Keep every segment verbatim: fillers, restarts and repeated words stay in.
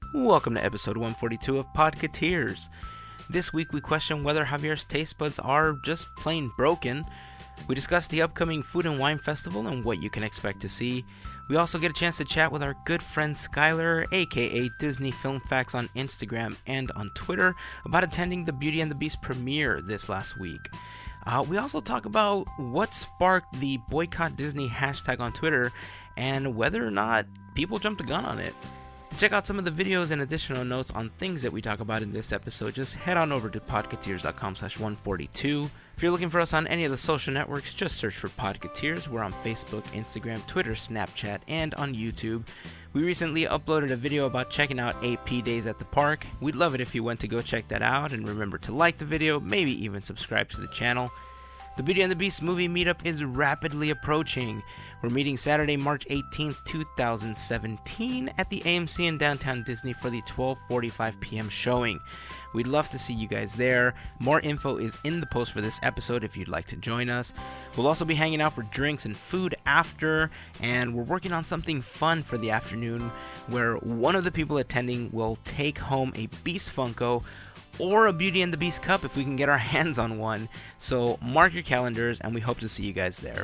Welcome to episode one forty-two of Podcateers. This week we question whether Javier's taste buds are just plain broken. We discuss the upcoming Food and Wine Festival and what you can expect to see. We also get a chance to chat with our good friend Skylar, aka Disney Film Facts on Instagram and on Twitter, about attending the Beauty and the Beast premiere this last week. Uh, we also talk about what sparked the Boycott Disney hashtag on Twitter and whether or not people jumped the gun on it. To check out some of the videos and additional notes on things that we talk about in this episode, just head on over to podcateers.com slash 142. If you're looking for us on any of the social networks, just search for Podcateers. We're on Facebook, Instagram, Twitter, Snapchat, and on YouTube. We recently uploaded a video about checking out A P Days at the Park. We'd love it if you went to go check that out, and remember to like the video, maybe even subscribe to the channel. The Beauty and the Beast movie meetup is rapidly approaching. We're meeting Saturday, March eighteenth, twenty seventeen at the A M C in downtown Disney for the twelve forty-five p.m. showing. We'd love to see you guys there. More info is in the post for this episode if you'd like to join us. We'll also be hanging out for drinks and food after, and we're working on something fun for the afternoon where one of the people attending will take home a Beast Funko or a Beauty and the Beast cup if we can get our hands on one. So mark your calendars, and we hope to see you guys there.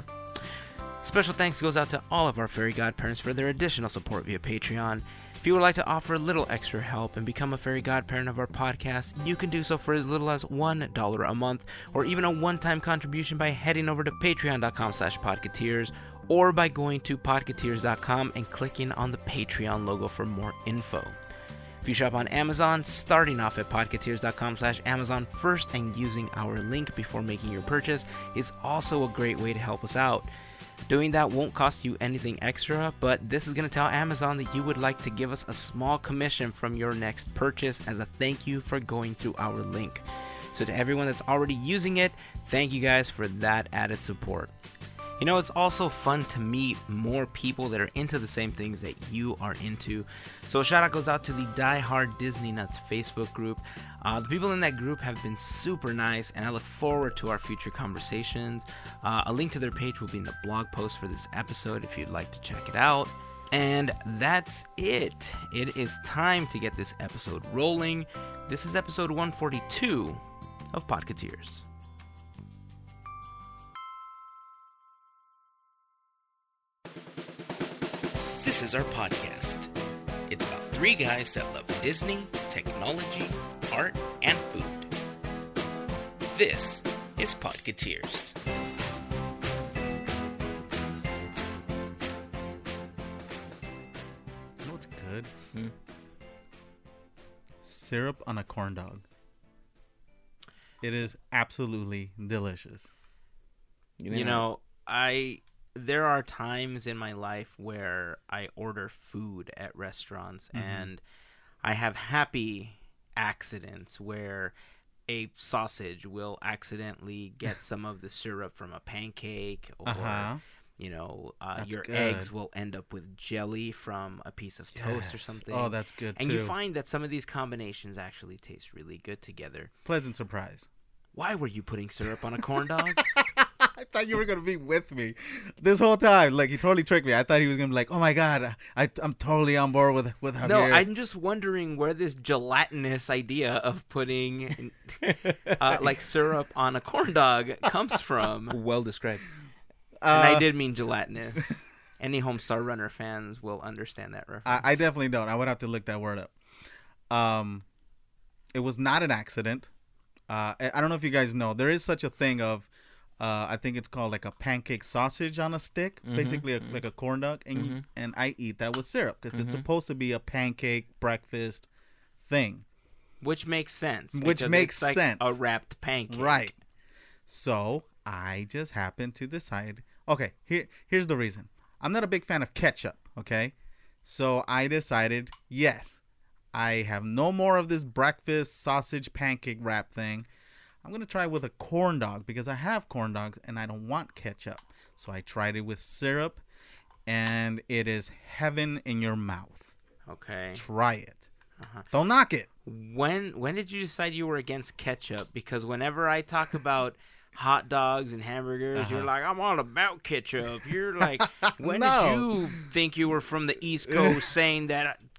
Special thanks goes out to all of our fairy godparents for their additional support via Patreon. If you would like to offer a little extra help and become a fairy godparent of our podcast, you can do so for as little as one dollar a month, or even a one-time contribution by heading over to patreon.com slash podcateers, or by going to podcateers dot com and clicking on the Patreon logo for more info. If you shop on Amazon, starting off at podcateers.com slash Amazon first and using our link before making your purchase is also a great way to help us out. Doing that won't cost you anything extra, but this is going to tell Amazon that you would like to give us a small commission from your next purchase as a thank you for going through our link. So to everyone that's already using it, thank you guys for that added support. You know, it's also fun to meet more people that are into the same things that you are into. So a shout out goes out to the Die Hard Disney Nuts Facebook group. Uh, the people in that group have been super nice, and I look forward to our future conversations. Uh, a link to their page will be in the blog post for this episode if you'd like to check it out. And that's it. It is time to get this episode rolling. This is episode one forty-two of Podcateers. This is our podcast. It's about three guys that love Disney, technology, art, and food. This is Podcateers. You know what's good? Hmm? Syrup on a corn dog. It is absolutely delicious. You know, I... There are times in my life where I order food at restaurants, mm-hmm. and I have happy accidents where a sausage will accidentally get some of the syrup from a pancake, or, uh-huh. you know, uh, your good. eggs will end up with jelly from a piece of yes. toast or something. Oh, that's good, and too. And you find that some of these combinations actually taste really good together. Pleasant surprise. Why were you putting syrup on a corn dog? I thought you were going to be with me this whole time. Like, he totally tricked me. I thought he was going to be like, oh, my God, I, I'm totally on board with, with Javier. No, I'm just wondering where this gelatinous idea of putting, uh, like, syrup on a corn dog comes from. Well described. Uh, and I did mean gelatinous. Any Homestar Runner fans will understand that reference. I, I definitely don't. I would have to look that word up. Um, It was not an accident. Uh, I, I don't know if you guys know. There is such a thing of... Uh, I think it's called like a pancake sausage on a stick, mm-hmm, basically a, mm-hmm. like a corn dog, and mm-hmm. you, and I eat that with syrup because mm-hmm. it's supposed to be a pancake breakfast thing, which makes sense. Which makes it's like sense, a wrapped pancake, right? So I just happened to decide. Okay, here here's the reason. I'm not a big fan of ketchup. Okay, so I decided, yes, I have no more of this breakfast sausage pancake wrap thing. I'm going to try it with a corn dog because I have corn dogs and I don't want ketchup. So I tried it with syrup, and it is heaven in your mouth. Okay. Try it. Uh-huh. Don't knock it. When when did you decide you were against ketchup? Because whenever I talk about hot dogs and hamburgers, uh-huh. you're like, I'm all about ketchup. You're like, when no. did you think you were from the East Coast saying that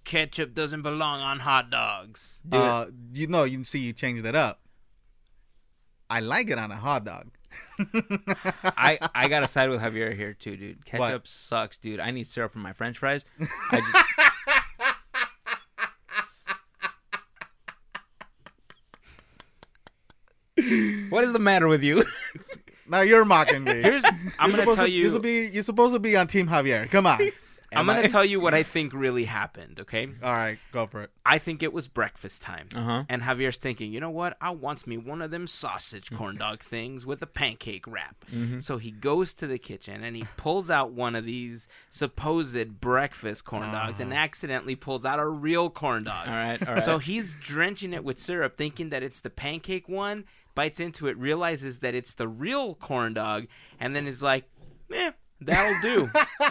ketchup doesn't belong on hot dogs. Do uh, you know, you see, you changed it up. I like it on a hot dog. I I gotta side with Javier here too, dude. Ketchup What? sucks, dude. I need syrup for my French fries. I just, what is the matter with you? Now you're mocking me. Here's I'm You're gonna supposed tell to, you. You're supposed, to be, you're supposed to be on Team Javier. Come on. I'm Am gonna I? tell you what I think really happened. Okay. All right, go for it. I think it was breakfast time. Uh-huh. And Javier's thinking, you know what? I wants me one of them sausage corn dog things with a pancake wrap. Mm-hmm. So he goes to the kitchen and he pulls out one of these supposed breakfast corn dogs and accidentally pulls out a real corn dog. All right, all right. So he's drenching it with syrup, thinking that it's the pancake one, bites into it, realizes that it's the real corn dog, and then is like, eh, that'll do.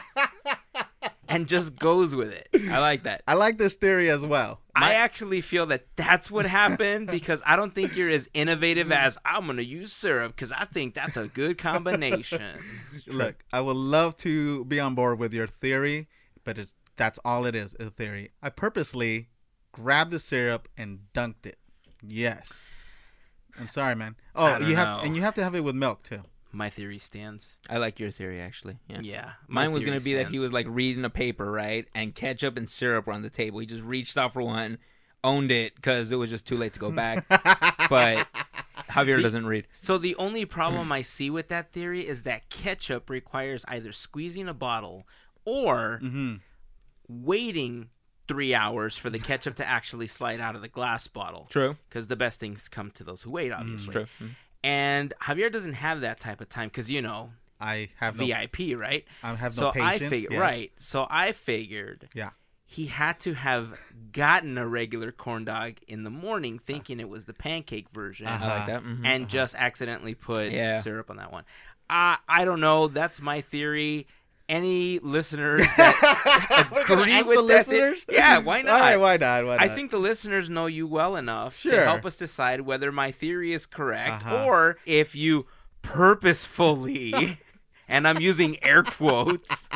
And just goes with it. I like that. I like this theory as well. I actually feel that that's what happened because I don't think you're as innovative as I'm going to use syrup because I think that's a good combination. Look, I would love to be on board with your theory, but it's, that's all it is, a theory. I purposely grabbed the syrup and dunked it. Yes. I'm sorry, man. Oh, I don't you know. have and you have to have it with milk too. My theory stands. I like your theory, actually. Yeah. Yeah. my Mine was theory going to be that he stands. was like reading a paper, right? And ketchup and syrup were on the table. He just reached out for one, owned it because it was just too late to go back. But Javier doesn't read. So the only problem I see with that theory is that ketchup requires either squeezing a bottle or Mm-hmm. waiting three hours for the ketchup to actually slide out of the glass bottle. True. Because the best things come to those who wait, obviously. True. And Javier doesn't have that type of time because, you know, I have no V I P, right? I have so no patience. I figured, yes. right. So I figured Yeah. he had to have gotten a regular corn dog in the morning thinking it was the pancake version Uh-huh. I like that. Mhm. and just accidentally put Yeah. syrup on that one. Uh, I don't know. That's my theory. Any listeners that We're gonna agree ask with the that theory- listeners? Yeah, why not? All right, why not? Why not? I think the listeners know you well enough to Sure. help us decide whether my theory is correct Uh-huh. or if you purposefully, and I'm using air quotes,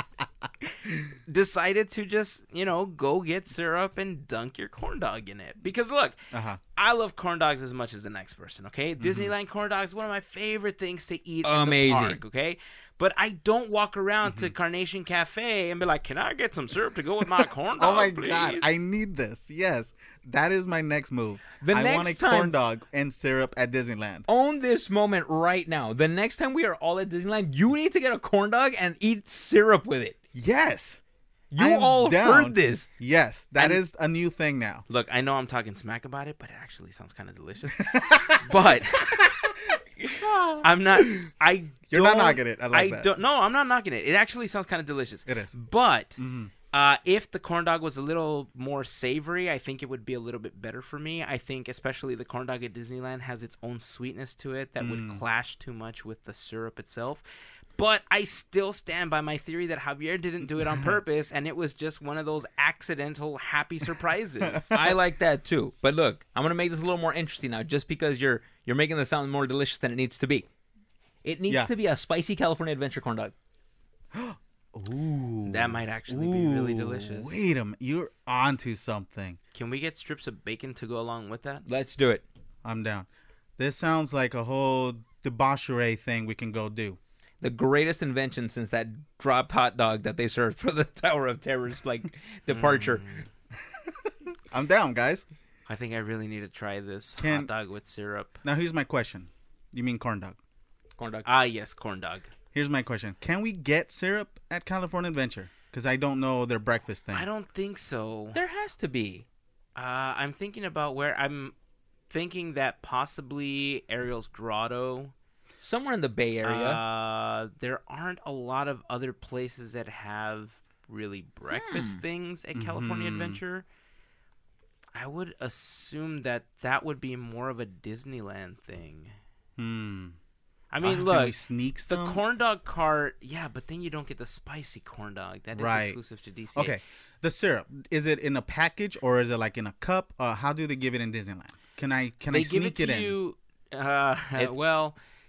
decided to just, you know, go get syrup and dunk your corn dog in it. Because look, Uh-huh. I love corn dogs as much as the next person, okay? Mm-hmm. Disneyland corn dogs, one of my favorite things to eat Amazing. in the park, okay? But I don't walk around Mm-hmm. to Carnation Cafe and be like, can I get some syrup to go with my corn dog, Oh my please? god, I need this. Yes, that is my next move. The I want a next time- corn dog and syrup at Disneyland. Own this moment right now. The next time we are all at Disneyland, you need to get a corn dog and eat syrup with it. Yes, You I'm all down. heard this. yes, that And- is a new thing now. Look, I know I'm talking smack about it, but it actually sounds kind of delicious. But I'm not. I You're not don't- knocking it. I like that. don't. No, I'm not knocking it. It actually sounds kind of delicious. It is. But Mm-hmm. uh, if the corn dog was a little more savory, I think it would be a little bit better for me. I think especially the corn dog at Disneyland has its own sweetness to it that Mm. would clash too much with the syrup itself. But I still stand by my theory that Javier didn't do it on purpose, and it was just one of those accidental happy surprises. I like that too. But look, I'm gonna make this a little more interesting now, just because you're you're making this sound more delicious than it needs to be. It needs Yeah. to be a spicy California Adventure corn dog. Ooh, That might actually be really Ooh, delicious. Wait a minute, you're onto something. Can we get strips of bacon to go along with that? Let's do it. I'm down. This sounds like a whole debauchery thing we can go do. The greatest invention since that dropped hot dog that they served for the Tower of Terror's like departure. I'm down, guys. I think I really need to try this Can- hot dog with syrup. Now here's my question. You mean corn dog? Corn dog. Ah, yes, corn dog. Here's my question. Can we get syrup at California Adventure? Because I don't know their breakfast thing. I don't think so. There has to be. Uh, I'm thinking about where I'm thinking that possibly Ariel's Grotto. Somewhere in the Bay Area. Uh, there aren't a lot of other places that have really breakfast Hmm. things at California Mhm. Adventure. I would assume that that would be more of a Disneyland thing. Hmm. I mean, Uh, look, can we sneak the some? corn dog cart, yeah, but then you don't get the spicy corn dog. That is Right. exclusive to D C A. Okay. The syrup, is it in a package or is it like in a cup? Uh, how do they give it in Disneyland? Can I can they I give sneak it it, to in? you. Uh, It's- well,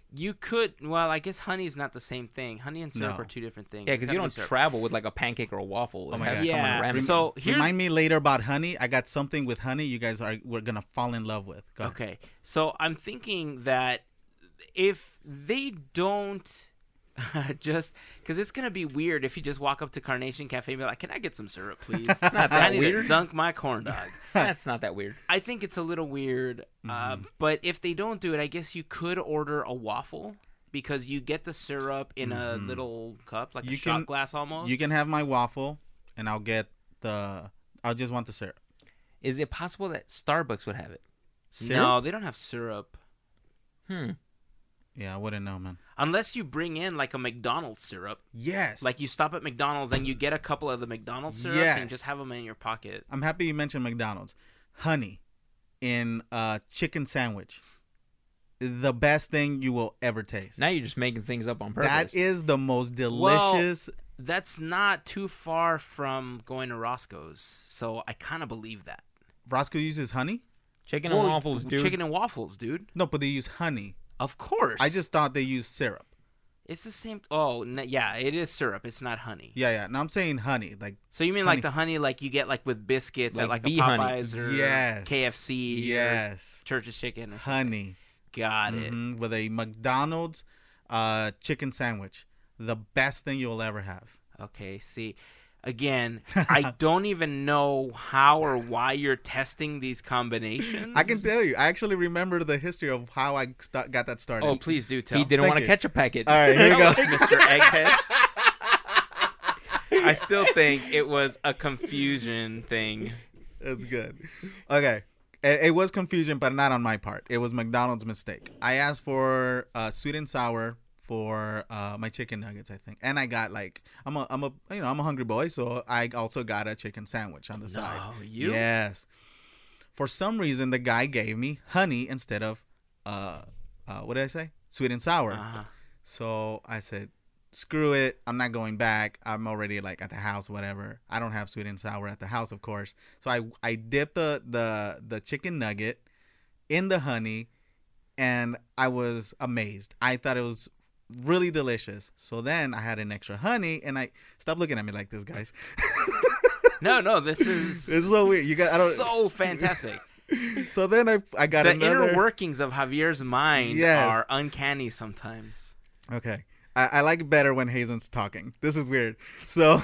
You could. Well, I guess honey is not the same thing. Honey and syrup No. are two different things. Yeah, It's because you gotta don't be syrup. travel with like a pancake or a waffle. Oh It my has God. to come in a Yeah. random- So here's Remind me later about honey. I got something with honey. You guys are we're gonna fall in love with. Go ahead. okay. So I'm thinking that if they don't. just because it's gonna be weird if you just walk up to Carnation Cafe and be like, "Can I get some syrup, please?" not I that need weird. to dunk my corn dog. That's not that weird. I think it's a little weird, uh, Mm-hmm. but if they don't do it, I guess you could order a waffle because you get the syrup in a little cup, like a You shot can- glass almost. You can have my waffle, and I'll get the. I'll just want the syrup. Is it possible that Starbucks would have it? No, they don't have syrup Hmm. Yeah, I wouldn't know, man. unless you bring in like a McDonald's syrup. Yes. Like you stop at McDonald's and you get a couple of the McDonald's syrups Yes. and just have them in your pocket. I'm happy you mentioned McDonald's. Honey in a chicken sandwich. The best thing you will ever taste. Now you're just making things up on purpose. That is the most Well, delicious. That's not too far from going to Roscoe's, so I kind of believe that. Roscoe uses honey? Chicken and Well, waffles, dude. Chicken and waffles, dude. No, but they use honey. Of course. I just thought they used syrup. It's the same. Oh, n- yeah, it is syrup. It's not honey. Yeah, yeah. Now I'm saying honey. Like, So you mean Honey. like the honey like you get like with biscuits at Like like a bee honey. Popeyes or yes. K F C or Yes. Church's Chicken? Or Honey. Got it. Mhm, with a McDonald's uh, chicken sandwich. The best thing you'll ever have. Okay, see, again, I don't even know how or why you're testing these combinations. I can tell you. I actually remember the history of how I start, got that started. Oh, please do tell. He didn't Thank Oh, want a you. ketchup packet. All right, here we Tell go. us, Mister Egghead. I still think it was a confusion thing. That's good. Okay. It, it was confusion, but not on my part. It was McDonald's mistake. I asked for uh, sweet and sour for uh, my chicken nuggets, I think, and I got like I'm a I'm a you know I'm a hungry boy, so I also got a chicken sandwich on the side. No, you? Yes. For some reason, the guy gave me honey instead of uh, uh what did I say? Sweet and sour. Uh-huh. So I said, screw it. I'm not going back. I'm already like at the house, whatever. I don't have sweet and sour at the house, of course. So I, I dipped the, the, the chicken nugget in the honey, and I was amazed. I thought it was really delicious. So then I had an extra honey, and I stop looking at me like this, guys. No, no, this is It's so weird. You got I don't. so fantastic. So then I I got The another. inner workings of Javier's mind Yes. are uncanny sometimes. Okay. I, I like it better when Hazen's talking. This is weird. So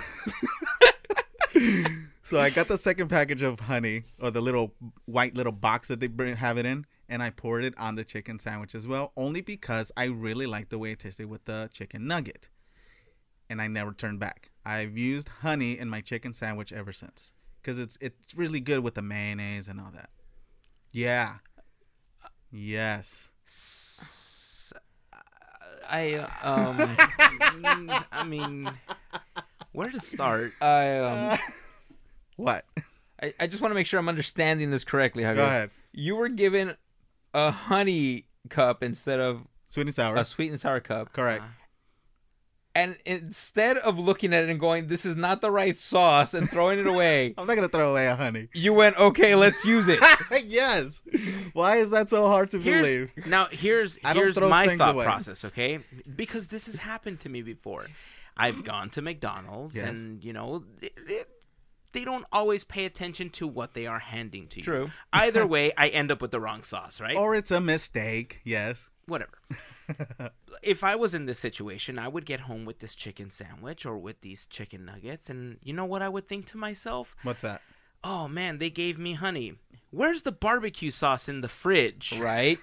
so I got the second package of honey, or the little white little box that they bring, have it in, and I poured it on the chicken sandwich as well, only because I really liked the way it tasted with the chicken nugget. And I never turned back. I've used honey in my chicken sandwich ever since, because it's it's really good with the mayonnaise and all that. Yeah. Yes. S- I um mm, I mean, where to start? I um What? I, I just want to make sure I'm understanding this correctly, Javier. Go ahead. You were given a honey cup instead of Sweet and sour. a sweet and sour cup. Correct. And instead of looking at it and going, this is not the right sauce, and throwing it away, I'm not gonna throw away a honey. you went, okay, let's use it. Yes. Why is that so hard to Here's, believe? now here's I don't here's throw my things thought away. process, okay? Because this has happened to me before. I've gone to McDonald's, Yes. and you know, it, it, they don't always pay attention to what they are handing to you. True. Either way, I end up with the wrong sauce, right? Or it's a mistake. Yes. Whatever. If I was in this situation, I would get home with this chicken sandwich or with these chicken nuggets, and you know what I would think to myself? What's that? Oh man, they gave me honey. Where's the barbecue sauce in the fridge? Right?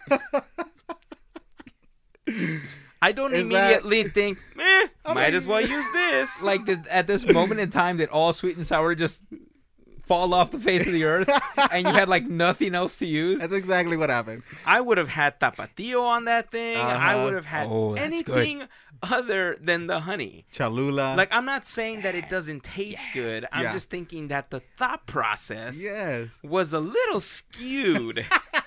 I don't Is that- immediately think, eh, might as well use this. Like the, at this moment in time that all sweet and sour just fall off the face of the earth, and you had like nothing else to use. That's exactly what happened. I would have had tapatio on that thing. I Uh-huh. would have had Oh, that's anything other than the honey. Cholula. Like, I'm not saying that it doesn't taste good. I'm Yeah. just thinking that the thought process yes. was a little skewed.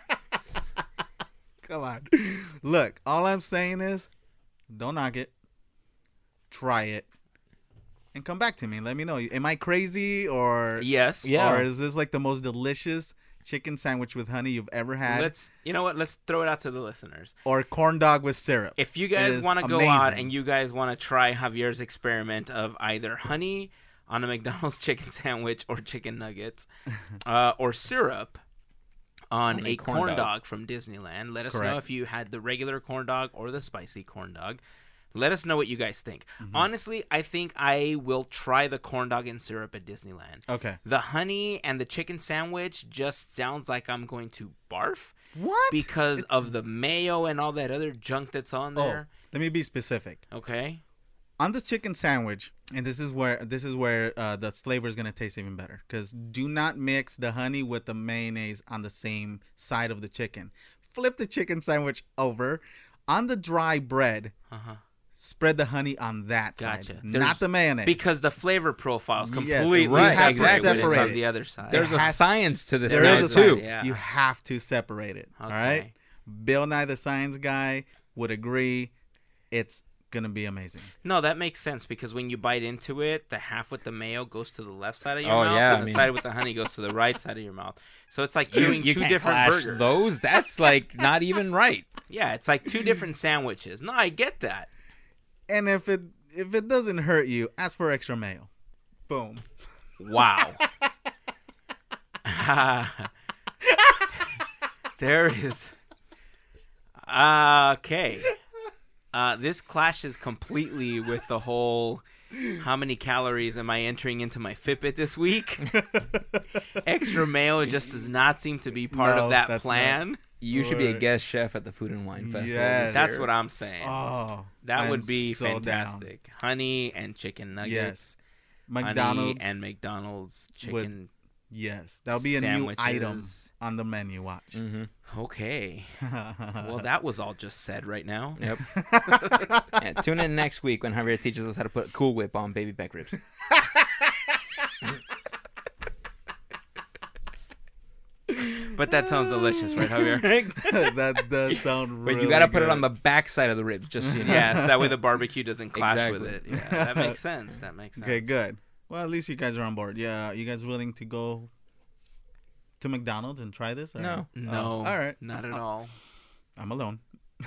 Come on. Look, all I'm saying is, don't knock it. Try it. And come back to me and let me know. Am I crazy or Yes. Yeah. or is this like the most delicious chicken sandwich with honey you've ever had, Let's, you know what? Let's throw it out to the listeners. or corn dog with syrup. If you It guys is want to go out amazing. and you guys want to try Javier's experiment of either honey on a McDonald's chicken sandwich or chicken nuggets, uh, or syrup on, On a, a corn corn dog. dog. from Disneyland, let us know Correct. if you had the regular corn dog or the spicy corn dog. Let us know what you guys think. Mm-hmm. Honestly, I think I will try the corn dog and syrup at Disneyland. Okay. The honey and the chicken sandwich just sounds like I'm going to barf What? because of the mayo and all that other junk that's on oh, there. let me be specific. Okay. On this chicken sandwich, and this is where this is where uh, the flavor is gonna taste even better. Because do not mix the honey with the mayonnaise on the same side of the chicken. Flip the chicken sandwich over on the dry bread. Uh-huh. Spread the honey on that Gotcha. side, There's- not the mayonnaise. Because the flavor profile is Yes, completely right. You have to separate when it's separate on it. the other side. There's It a has- science to this there now is a too. science. Yeah. You have to separate it. All right. Okay. Bill Nye the Science Guy would agree. It's gonna be amazing. No, that makes sense because when you bite into it, the half with the mayo goes to the left side of your Oh, mouth, yeah, and I the mean- side with the honey goes to the right side of your mouth. So it's like You, chewing you two can't different clash burgers. those. That's like not even right. Yeah, it's like two different sandwiches. No, I get that. And if it if it doesn't hurt you, ask for extra mayo. Boom. Wow. There is. Okay. Uh, this clashes completely with the whole how many calories am I entering into my Fitbit this week? Extra mayo just does not seem to be part No, of that that's plan. You should be a Right. guest chef at the Food and Wine Festival. Yes. this That's year. what I'm saying. Oh, that I'm would be so down. fantastic. Honey and chicken nuggets. Yes. Honey McDonald's and McDonald's chicken. yes, that'll be a new sandwiches. item on the menu. Watch. Mhm. Okay. Well, that was all just said right now. Yep. Yeah, tune in next week when Javier teaches us how to put a Cool Whip on baby back ribs. But that sounds delicious, right, Javier? That does sound But really you got to put it good. on the back side of the ribs, just so you know. Yeah, that way the barbecue doesn't clash with it. Exactly. Yeah, that makes sense. That makes sense. Okay, good. Well, at least you guys are on board. Yeah, you guys willing to go to McDonald's and try this? Or? No. No, Oh, all right. not at all. I'm alone.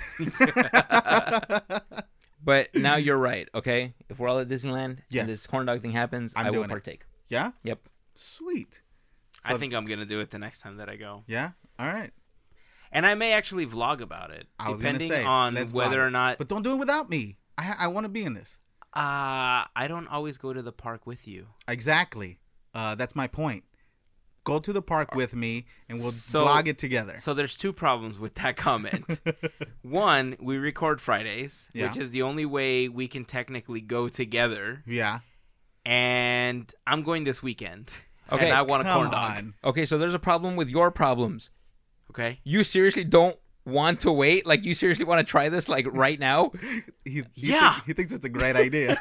But now you're right, okay? If we're all at Disneyland Yes. and this corn dog thing happens, I'm I will doing it. partake. Yeah? Yep. Sweet. I So- think I'm gonna do it the next time that I go, Yeah? All right. and I may actually vlog about it, I was gonna depending say, on let's whether vlog or it. not. But don't do it without me. I ha- I want to be in this. Uh, I don't always go to the park with you. Exactly. Uh, that's my point. Go to the park with me, and we'll So- vlog it together. So there's two problems with that comment. One, we record Fridays, Yeah. which is the only way we can technically go together. Yeah. And I'm going this weekend. Okay, and I want a Come corn dog. on. Okay, so there's a problem with your problems. Okay. You seriously don't want to wait? Like, you seriously want to try this, like, right now? He, he Yeah. think- he thinks it's a great idea.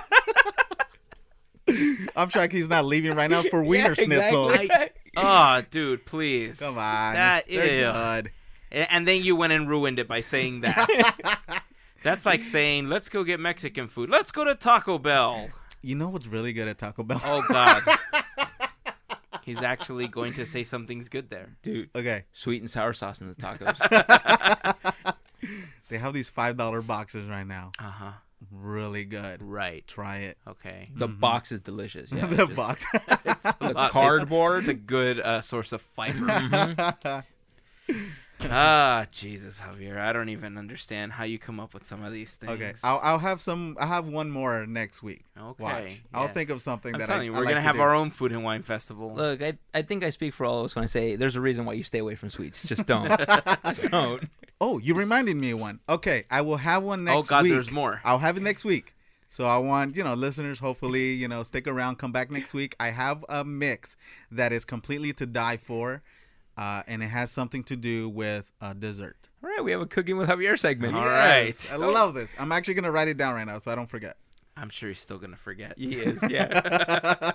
I'm shocked he's not leaving right now for wiener Yeah, schnitzel. exactly. Oh, dude, please. Come on. That They're ew. good. A- And then you went and ruined it by saying that. That's like saying, let's go get Mexican food. Let's go to Taco Bell. You know what's really good at Taco Bell? Oh, God. He's actually going to say something's good there. Dude, Okay. sweet and sour sauce in the tacos. They have these five dollar boxes right now. Uh-huh. Really good. Right. Try it. Okay. The box is delicious. Yeah, the just- box. The lot- cardboard. It's a good uh, source of fiber. Mhm. Ah, Jesus, Javier. I don't even understand how you come up with some of these things. Okay. I'll I'll have some. I'll have one more next week. Okay, Watch. I'll yeah. think of something I'm that telling I, you, I we're like going to to have do. our own food and wine festival. Look, I I think I speak for all of us when I say there's a reason why you stay away from sweets. Just don't. Just don't. Oh, you reminded me of one. Okay, I will have one next oh, God, week. there's more. I'll have it next week. So I want, you know, listeners, hopefully, you know, stick around, come back next week. I have a mix that is completely to die for, uh, and it has something to do with uh, dessert. All right, we have a cooking with Javier segment. All Yes, right. I love this. I'm actually going to write it down right now so I don't forget. I'm sure he's still going to forget. He is. Yeah.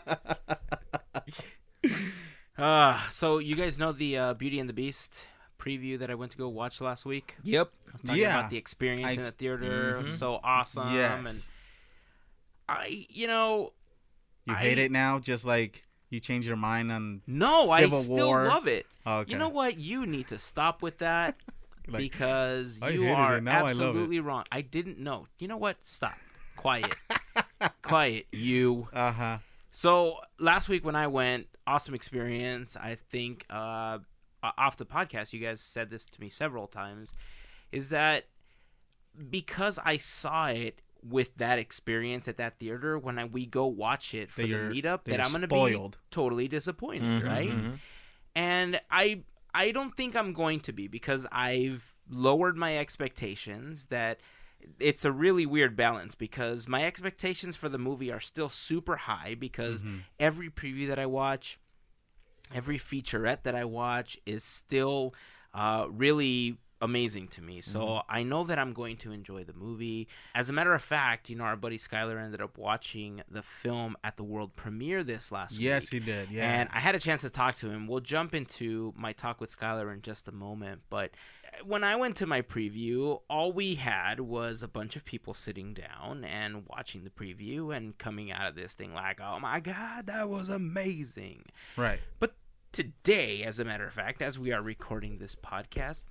Uh, so you guys know the uh, Beauty and the Beast preview that I went to go watch last week? Yep. I was talking Yeah. about the experience I- in the theater. It was Mhm. so awesome. Yes. And I, you know, You I- hate it now, just like You changed your mind on No, Civil I still War. love it. Okay. You know what? You need to stop with that Like, because I you hated are it, now I love it. absolutely wrong. I didn't know. You know what? Stop. Quiet. Quiet. You. Uh huh. So last week when I went, awesome experience. I think uh, off the podcast, you guys said this to me several times, is that because I saw it with that experience at that theater, when I, we go watch it for That the you're- meetup, that that you're I'm going to spoiled. be totally disappointed, Mhm, right? mhm. And I I don't think I'm going to be because I've lowered my expectations. That it's a really weird balance because my expectations for the movie are still super high because Mm-hmm. every preview that I watch, every featurette that I watch is still uh, really amazing to me. So Mm-hmm. I know that I'm going to enjoy the movie. As a matter of fact, you know, our buddy Skylar ended up watching the film at the world premiere this last week. Yes, he did. Yeah. And I had a chance to talk to him. We'll jump into my talk with Skylar in just a moment. But when I went to my preview, all we had was a bunch of people sitting down and watching the preview and coming out of this thing like, oh my God, that was amazing. Right. But today, as a matter of fact, as we are recording this podcast,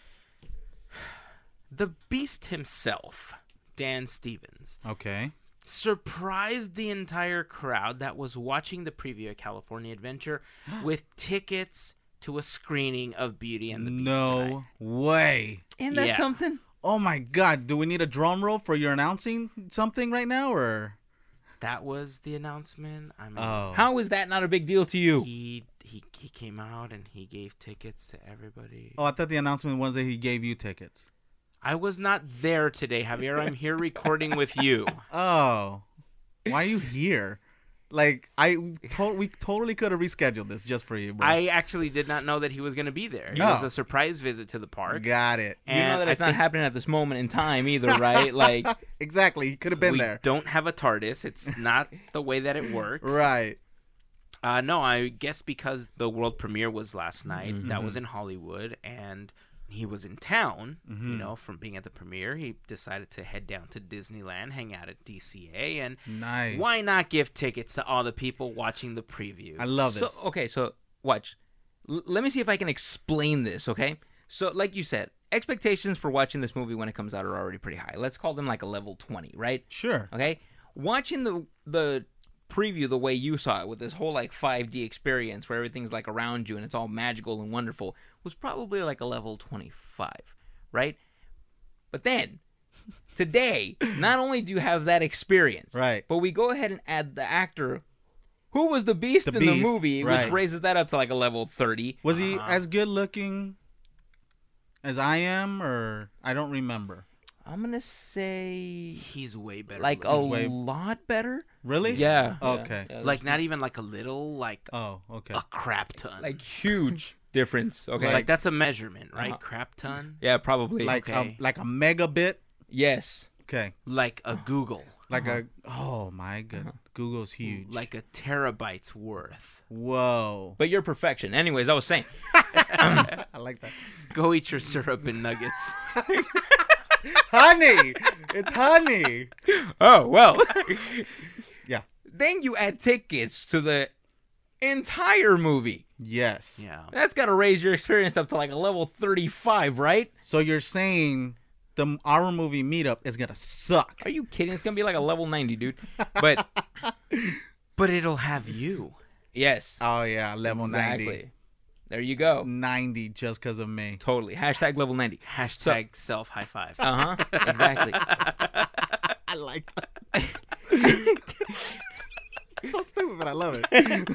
the Beast himself, Dan Stevens, Okay. surprised the entire crowd that was watching the preview of California Adventure with tickets to a screening of Beauty and the Beast No tonight. way. Ain't that Yeah. something? Oh my God. Do we need a drum roll for your announcing something right now, or? That was the announcement. I mean, Oh. How is that not a big deal to you? he he he came out and he gave tickets to everybody. Oh, I thought the announcement was that he gave you tickets. I was not there today, Javier. I'm here recording with you. Oh. Why are you here? Like I to- we totally could have rescheduled this just for you, bro. I actually did not know that he was going to be there. It No. was a surprise visit to the park. got it. You know And that I it's not think happening at this moment in time either, right? Like, Exactly. He could have been we there. don't have a TARDIS. It's not the way that it works. Right. Uh, no, I guess because the world premiere was last night. Mm-hmm. That was in Hollywood, and he was in town. Mm-hmm. You know, from being at the premiere, he decided to head down to Disneyland, hang out at D C A, and Nice. why not give tickets to all the people watching the preview? I love so this. okay, so watch. L- let me see if I can explain this. Okay, so like you said, expectations for watching this movie when it comes out are already pretty high. Let's call them like a level twenty, right? Sure. Okay, watching the the preview the way you saw it with this whole like five D experience where everything's like around you and it's all magical and wonderful was probably like a level twenty-five, right? But then today, not only do you have that experience, Right. but we go ahead and add the actor who was the Beast The in the Beast, movie, right. which raises that up to like a level thirty. Was he Uh-huh. as good looking as I am, or I don't remember? I'm gonna say He's way better. like a looking. way- lot better. Really? Yeah. yeah, Okay. yeah. like not even like a little, like Oh, okay. a crap ton. like huge difference. Okay. like that's a measurement, right? Uh-huh. Crap ton, yeah, probably. Like okay. a like a megabit. yes. Okay. like a Google, Like a oh my god, Google's huge. like a terabyte's worth. whoa. But you're perfection. Anyways, I was saying. I like that. Go eat your syrup and nuggets. Honey, it's honey. Oh well. Yeah. Then you add tickets to the entire movie. Yes. Yeah. That's got to raise your experience up to like a level thirty-five, right? So you're saying the our movie meetup is gonna suck? Are you kidding? It's gonna be like a level ninety, dude. But But it'll have you. yes, Oh yeah, level exactly. ninety. There you go. ninety just because of me. Totally. Hashtag level ninety. Hashtag self high five. Uh huh. Exactly. I like that. It's so stupid, but I love it.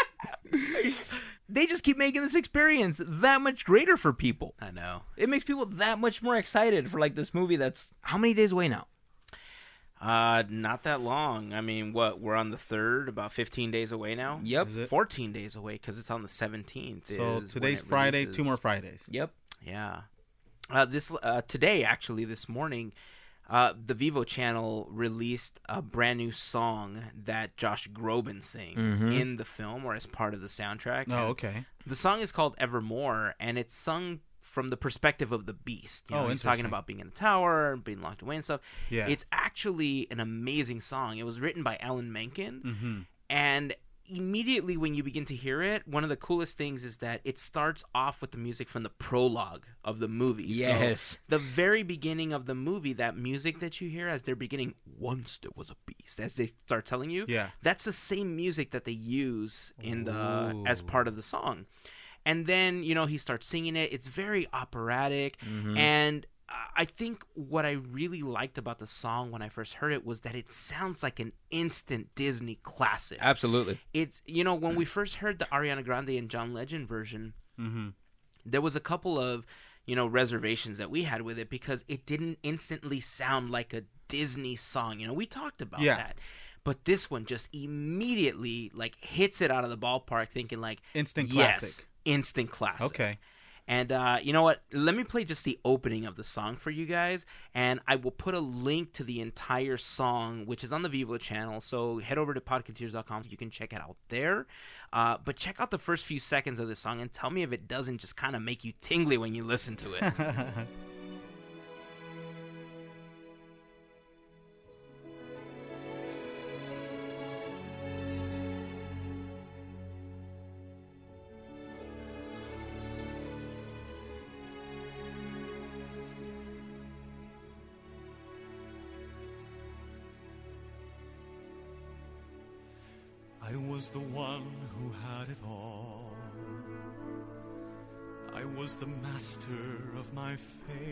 They just keep making this experience that much greater for people. I know. It makes people that much more excited for like this movie that's how many days away now? Uh, not that long. I mean, what? We're on the third, about fifteen days away now. Yep. Is it? fourteen days away because it's on the seventeenth. So today's Friday, two more Fridays. Yep. Yeah. Uh, this uh, today, actually, this morning, uh, the Vivo channel released a brand new song that Josh Groban sings Mhm. in the film or as part of the soundtrack. Oh, And okay. The song is called Evermore, and it's sung from the perspective of the Beast. You Oh, know, he's talking interesting. about being in the tower, being locked away and stuff. Yeah. It's actually an amazing song. It was written by Alan Menken, Mm-hmm. and immediately when you begin to hear it, one of the coolest things is that it starts off with the music from the prologue of the movie. Yes. So the very beginning of the movie, that music that you hear as they're beginning, once there was a beast, as they start telling you, Yeah. that's the same music that they use in the Ooh. as part of the song. And then, you know, he starts singing it. It's very operatic. Mhm. And I think what I really liked about the song when I first heard it was that it sounds like an instant Disney classic. Absolutely. It's, you know, when we first heard the Ariana Grande and John Legend version, Mm-hmm. there was a couple of, you know, reservations that we had with it because it didn't instantly sound like a Disney song. You know, we talked about Yeah. that. But this one just immediately, like, hits it out of the ballpark thinking, like, Instant yes, classic. instant classic. Okay. And uh, you know what? Let me play just the opening of the song for you guys, and I will put a link to the entire song, which is on the Vivo channel. So head over to podcateers dot com so you can check it out there. Uh, but check out the first few seconds of this song and tell me if it doesn't just kind of make you tingly when you listen to it. I was the one who had it all. I was the master of my fate.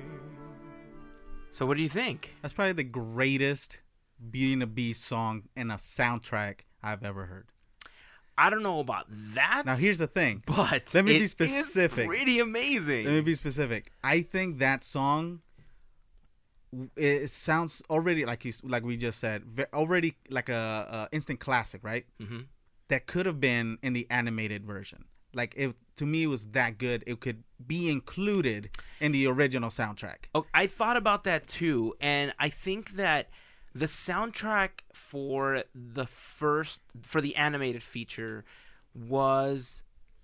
So what do you think? That's probably the greatest Beauty and the Beast song in a soundtrack I've ever heard. I don't know about that. Now, here's the thing. but Let me it be is specific. pretty amazing. Let me be specific. I think that song, it sounds already like you, like we just said, ve- already like a, a instant classic, right? Mm-hmm. That could have been in the animated version. Like, it to me it was that good. It could be included in the original soundtrack. Oh, I thought about that too, and I think that the soundtrack for the first for the animated feature was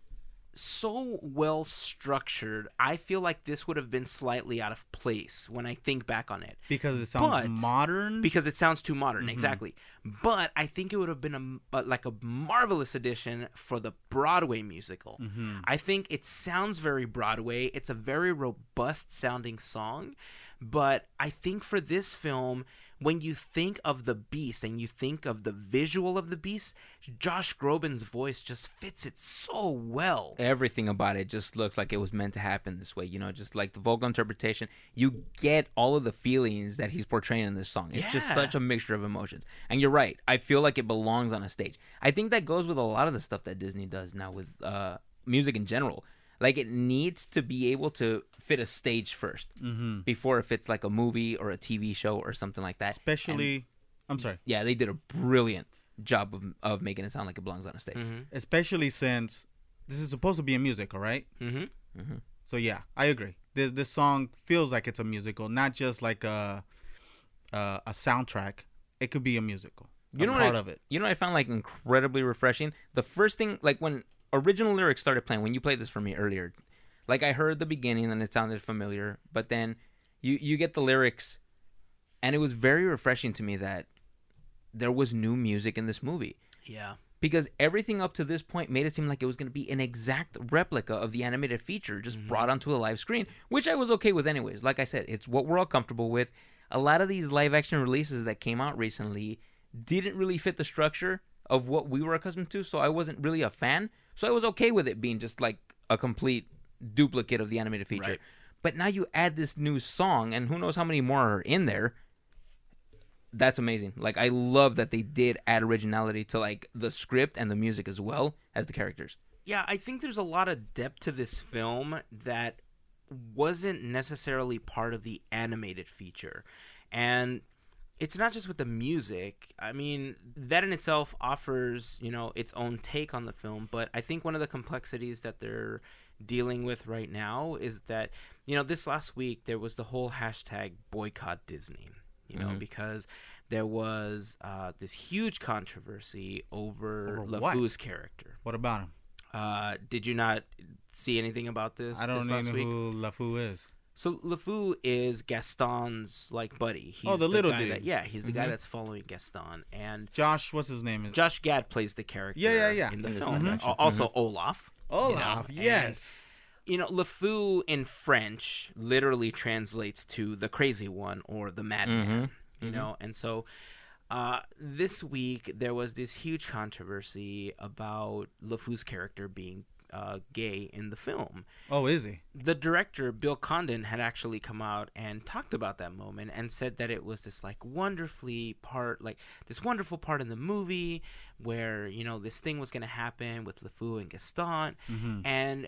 so well structured. I feel like this would have been slightly out of place when I think back on it Because it sounds But- modern. because it sounds too modern. Mhm. Exactly, but I think it would have been a but like a marvelous addition for the Broadway musical. Mhm. I think it sounds very Broadway. It's a very robust sounding song, but I think for this film, when you think of the Beast and you think of the visual of the Beast, Josh Groban's voice just fits it so well. Everything about it just looks like it was meant to happen this way. You know, just like the vocal interpretation, you get all of the feelings that he's portraying in this song. It's just Yeah. such a mixture of emotions. And you're right. I feel like it belongs on a stage. I think that goes with a lot of the stuff that Disney does now with uh, music in general. Like, it needs to be able to fit a stage first Mm-hmm. before it fits like a movie or a T V show or something like that. Especially, And, I'm sorry. yeah, they did a brilliant job of, of making it sound like it belongs on a stage. Mm-hmm. Especially since this is supposed to be a musical, right? Mm-hmm. Mm-hmm. So yeah, I agree. This this song feels like it's a musical, not just like a a, a soundtrack. It could be a musical. You I'm know what part I- of it. You know what I found like incredibly refreshing? The first thing, like when original lyrics started playing, when you played this for me earlier, like I heard the beginning and it sounded familiar, but then you, you get the lyrics and it was very refreshing to me that there was new music in this movie. Yeah. Because everything up to this point made it seem like it was going to be an exact replica of the animated feature just brought onto a live screen, which I was okay with anyways. Like I said, it's what we're all comfortable with. A lot of these live action releases that came out recently didn't really fit the structure of what we were accustomed to, so I wasn't really a fan. So I was okay with it being just like a complete duplicate of the animated feature. Right. But now you add this new song, and who knows how many more are in there. That's amazing. Like, I love that they did add originality to like the script and the music as well as the characters. Yeah, I think there's a lot of depth to this film that wasn't necessarily part of the animated feature. And it's not just with the music. I mean, that in itself offers, you know, its own take on the film, but I think one of the complexities that they're dealing with right now is that, you know, this last week there was the whole hashtag boycott Disney, you know, Mhm. because there was uh, this huge controversy over, Over what? LeFou's character. What about him? Uh, did you not see anything about this? I don't this even last know week? who LeFou is. So LeFou is Gaston's like buddy. He's Oh, the little guy dude. That, yeah, he's the guy Mhm. that's following Gaston, and Josh, what's his name? Is Josh Gad plays the character. Yeah, yeah, yeah. In the In this film, live-action. Al- also Olaf. Olaf? you know, Yes. You know, LeFou in French literally translates to the crazy one or the madman. Mhm. You Mhm. know, and so uh, this week there was this huge controversy about LeFou's character being uh, gay in the film. Oh, is he? The director Bill Condon had actually come out and talked about that moment and said that it was this like wonderfully part, like this wonderful part in the movie where you know this thing was going to happen with LeFou and Gaston, Mm-hmm. and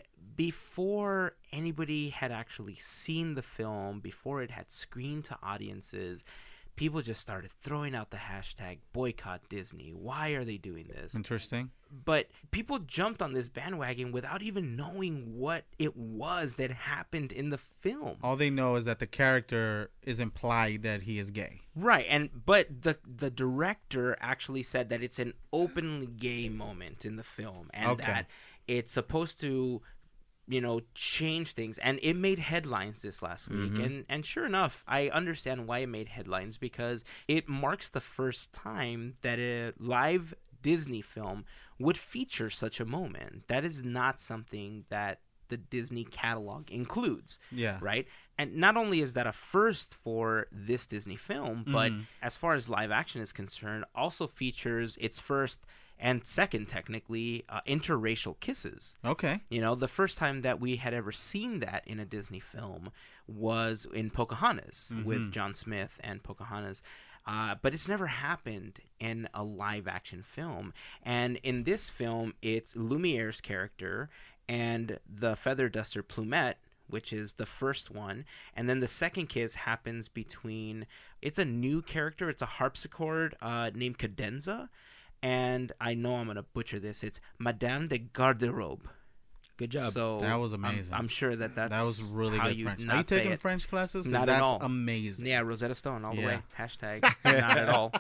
before anybody had actually seen the film, before it had screened to audiences, people just started throwing out the hashtag boycott Disney. Why are they doing this? Interesting. But people jumped on this bandwagon without even knowing what it was that happened in the film. All they know is that the character is implied that he is gay. Right, and but the the director actually said that it's an openly gay moment in the film, and Okay. that it's supposed to, you know, change things. And it made headlines this last week, Mhm. and and sure enough, I understand why it made headlines, because it marks the first time that a live Disney film would feature such a moment. That is not something that the Disney catalog includes. Yeah. Right? And not only is that a first for this Disney film, but Mhm. as far as live action is concerned, also features its first and second, technically, uh, interracial kisses. Okay. You know, the first time that we had ever seen that in a Disney film was in Pocahontas Mhm. with John Smith and Pocahontas. Uh, but it's never happened in a live action film. And in this film, it's Lumiere's character and the feather duster Plumette, which is the first one. And then the second kiss happens between, it's a new character, it's a harpsichord uh, named Cadenza. And I know I'm going to butcher this. It's Madame de Garderobe. Good job. So That was I'm- amazing. I'm, sure that that's That was really how good you French. not Are you say taking it. French classes? 'Cause Not at that's all. amazing. Yeah, Rosetta Stone all the Yeah. way. Hashtag not at all.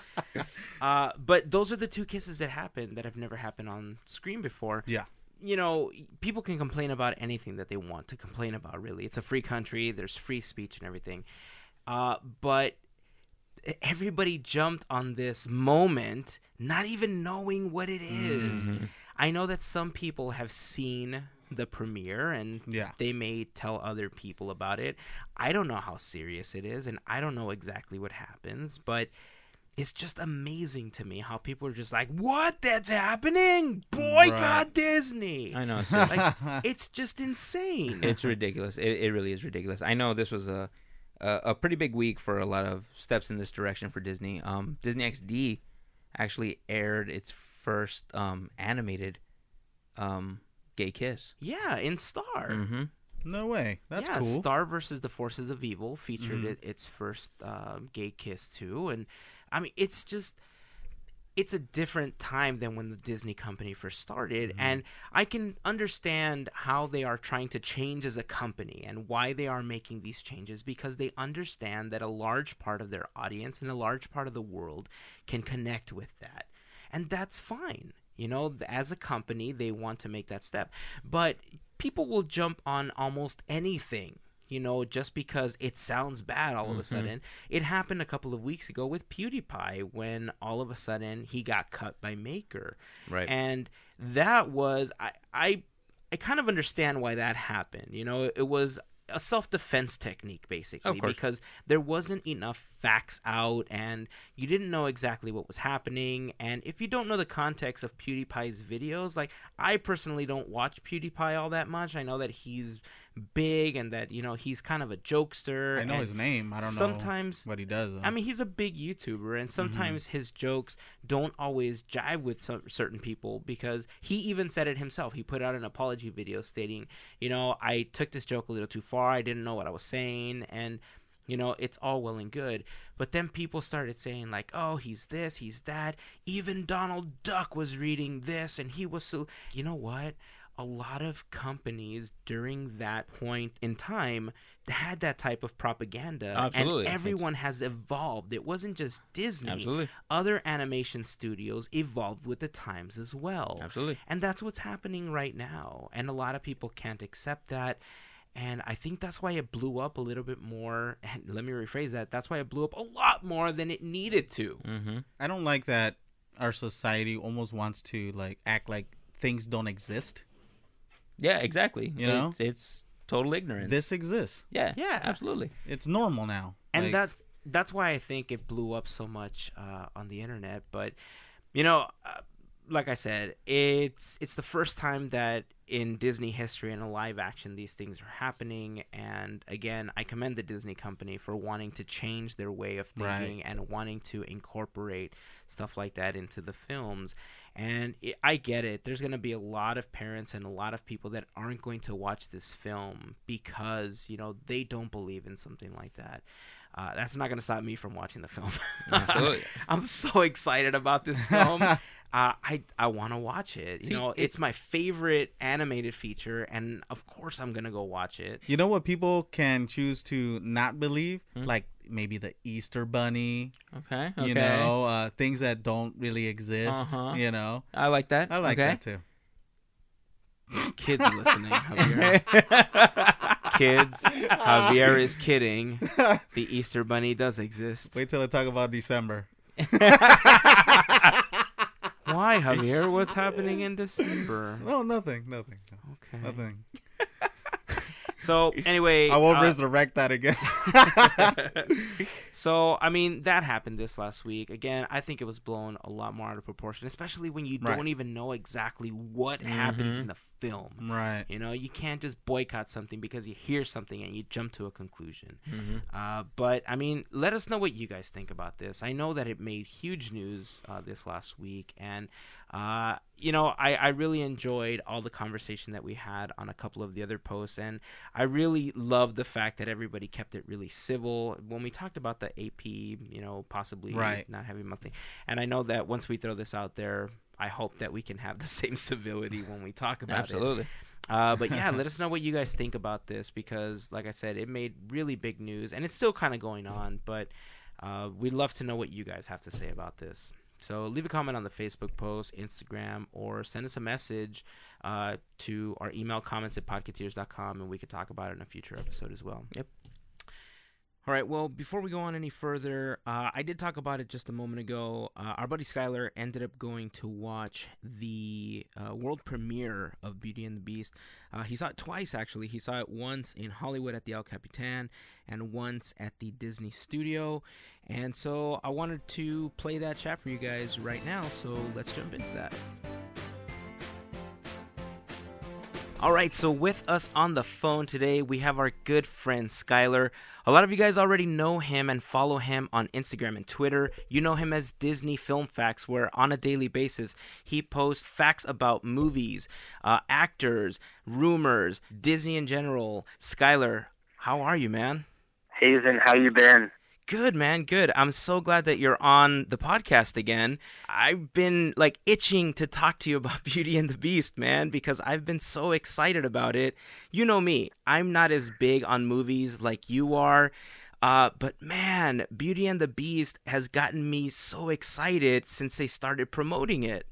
Uh, but those are the two kisses that happened that have never happened on screen before. Yeah. You know, people can complain about anything that they want to complain about, really. It's a free country. There's free speech and everything. Uh, but everybody jumped on this moment not even knowing what it is. Mhm. I know that some people have seen the premiere and Yeah. they may tell other people about it. I don't know how serious it is, and I don't know exactly what happens, but it's just amazing to me how people are just like, what? That's happening? Boycott Right. Disney. I know. It's, just- Like, it's just insane. it's ridiculous. It, it really is ridiculous. I know this was a, a a pretty big week for a lot of steps in this direction for Disney. Um, Disney X D actually aired its first um, animated um, gay kiss. Yeah, in Star. Mm-hmm. No way. That's yeah, cool. Star versus the Forces of Evil featured Mhm. it, its first uh, gay kiss too, and I mean it's just it's a different time than when the Disney company first started, Mhm. and I can understand how they are trying to change as a company and why they are making these changes, because they understand that a large part of their audience and a large part of the world can connect with that, and that's fine. You know, as a company, they want to make that step, but people will jump on almost anything, you know, just because it sounds bad all of a Mhm. sudden. It happened a couple of weeks ago with PewDiePie when all of a sudden he got cut by Maker. Right. And that was, I, I, I kind of understand why that happened. You know, it was a self-defense technique, basically, Of course. because there wasn't enough facts out and you didn't know exactly what was happening. And if you don't know the context of PewDiePie's videos, like, I personally don't watch PewDiePie all that much. I know that he's big and that, you know, he's kind of a jokester. I know and his name. I don't sometimes know what he does. Though. I mean, he's a big YouTuber, and sometimes his jokes don't always jive with some certain people, because he even said it himself. He put out an apology video stating, you know, I took this joke a little too far. I didn't know what I was saying, and, you know, it's all well and good. But then people started saying, like, oh, he's this, he's that. Even Donald Duck was reading this, and he was so... You know what? A lot of companies during that point in time had that type of propaganda. Absolutely. And everyone has evolved. It wasn't just Disney. Absolutely. Other animation studios evolved with the times as well. Absolutely. And that's what's happening right now. And a lot of people can't accept that. And I think that's why it blew up a little bit more. And let me rephrase that. That's why it blew up a lot more than it needed to. Mm-hmm. I don't like that our society almost wants to like act like things don't exist. Yeah, exactly. You know? It's, it's total ignorance. This exists. yeah, Yeah. absolutely. It's normal now. And Like, that's that's why I think it blew up so much uh, on the internet. But you know, uh, like I said, it's it's the first time that in Disney history in a live action these things are happening. And again, I commend the Disney company for wanting to change their way of thinking Right. and wanting to incorporate stuff like that into the films. And it, I get it. There's going to be a lot of parents and a lot of people that aren't going to watch this film because, you know, they don't believe in something like that. Uh, that's not going to stop me from watching the film. Absolutely. I'm so excited about this film. uh, I I want to watch it. You See, know, it- it's my favorite animated feature, and of course I'm gonna go watch it. you know what people can choose to not believe? Hmm? Like maybe the Easter Bunny, Okay. Okay. you know, uh, things that don't really exist, Uh-huh. you know. I like that. I like okay. that too. Kids are listening, Javier. Kids, Javier is kidding. The Easter Bunny does exist. Wait till I talk about December. Why, Javier? What's happening in December? No, nothing, nothing, Okay. nothing. So anyway, I won't uh, resurrect that again. So, I mean, that happened this last week. Again, I think it was blown a lot more out of proportion, especially when you Right. don't even know exactly what happens in the film. Right. You know, you can't just boycott something because you hear something and you jump to a conclusion. Mhm. Uh, but, I mean, let us know what you guys think about this. I know that it made huge news uh, this last week. And, uh, you know, I, I really enjoyed all the conversation that we had on a couple of the other posts. And I really loved the fact that everybody kept it really civil. When we talked about the A P, you know, possibly Right. not having monthly. And I know that once we throw this out there, I hope that we can have the same civility when we talk about it. Absolutely. Uh, but yeah, let us know what you guys think about this because, like I said, it made really big news and it's still kind of going on. But uh, we'd love to know what you guys have to say about this. So leave a comment on the Facebook post, Instagram, or send us a message uh, to our email comments at podcateers dot com and we could talk about it in a future episode as well. Yep. All right, well, before we go on any further, uh, I did talk about it just a moment ago. Uh, our buddy Skylar ended up going to watch the uh, world premiere of Beauty and the Beast. Uh, he saw it twice, actually. He saw it once in Hollywood at the El Capitan and once at the Disney Studio. And so I wanted to play that chat for you guys right now, so let's jump into that. All right, so with us on the phone today, we have our good friend Skylar. A lot of you guys already know him and follow him on Instagram and Twitter. You know him as Disney Film Facts, where on a daily basis, he posts facts about movies, uh, actors, rumors, Disney in general. Skylar, how are you, man? Hazen, how you been? Good, man. Good. I'm so glad that you're on the podcast again. I've been like itching to talk to you about Beauty and the Beast, man, because I've been so excited about it. You know me. I'm not as big on movies like you are. Uh, but man, Beauty and the Beast has gotten me so excited since they started promoting it.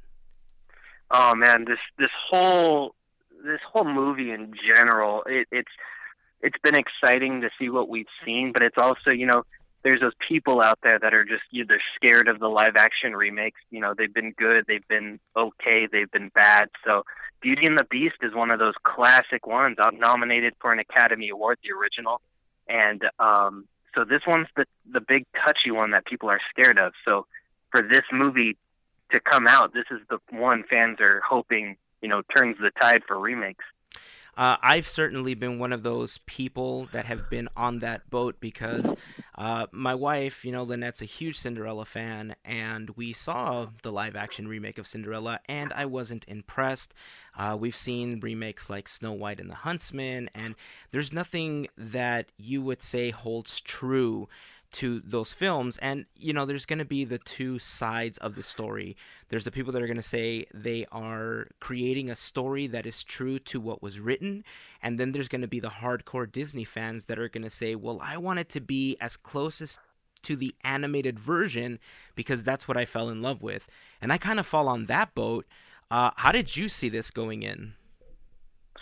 Oh man, this this whole this whole movie in general, it, it's it's been exciting to see what we've seen, but it's also, you know, there's those people out there that are just either scared of the live action remakes. You know, they've been good, they've been okay, they've been bad. So Beauty and the Beast is one of those classic ones, out nominated for an Academy Award, the original. And um, so this one's the the big touchy one that people are scared of. So for this movie to come out, this is the one fans are hoping, you know, turns the tide for remakes. Uh, I've certainly been one of those people that have been on that boat because uh, my wife, you know, Lynette's a huge Cinderella fan, and we saw the live-action remake of Cinderella, and I wasn't impressed. Uh, we've seen remakes like Snow White and the Huntsman, and there's nothing that you would say holds true to those films. And you know, there's going to be the two sides of the story. There's the people that are going to say they are creating a story that is true to what was written, and then there's going to be the hardcore Disney fans that are going to say, well, I want it to be as close as to the animated version because that's what I fell in love with. And I kind of fall on that boat. Uh, how did you see this going in?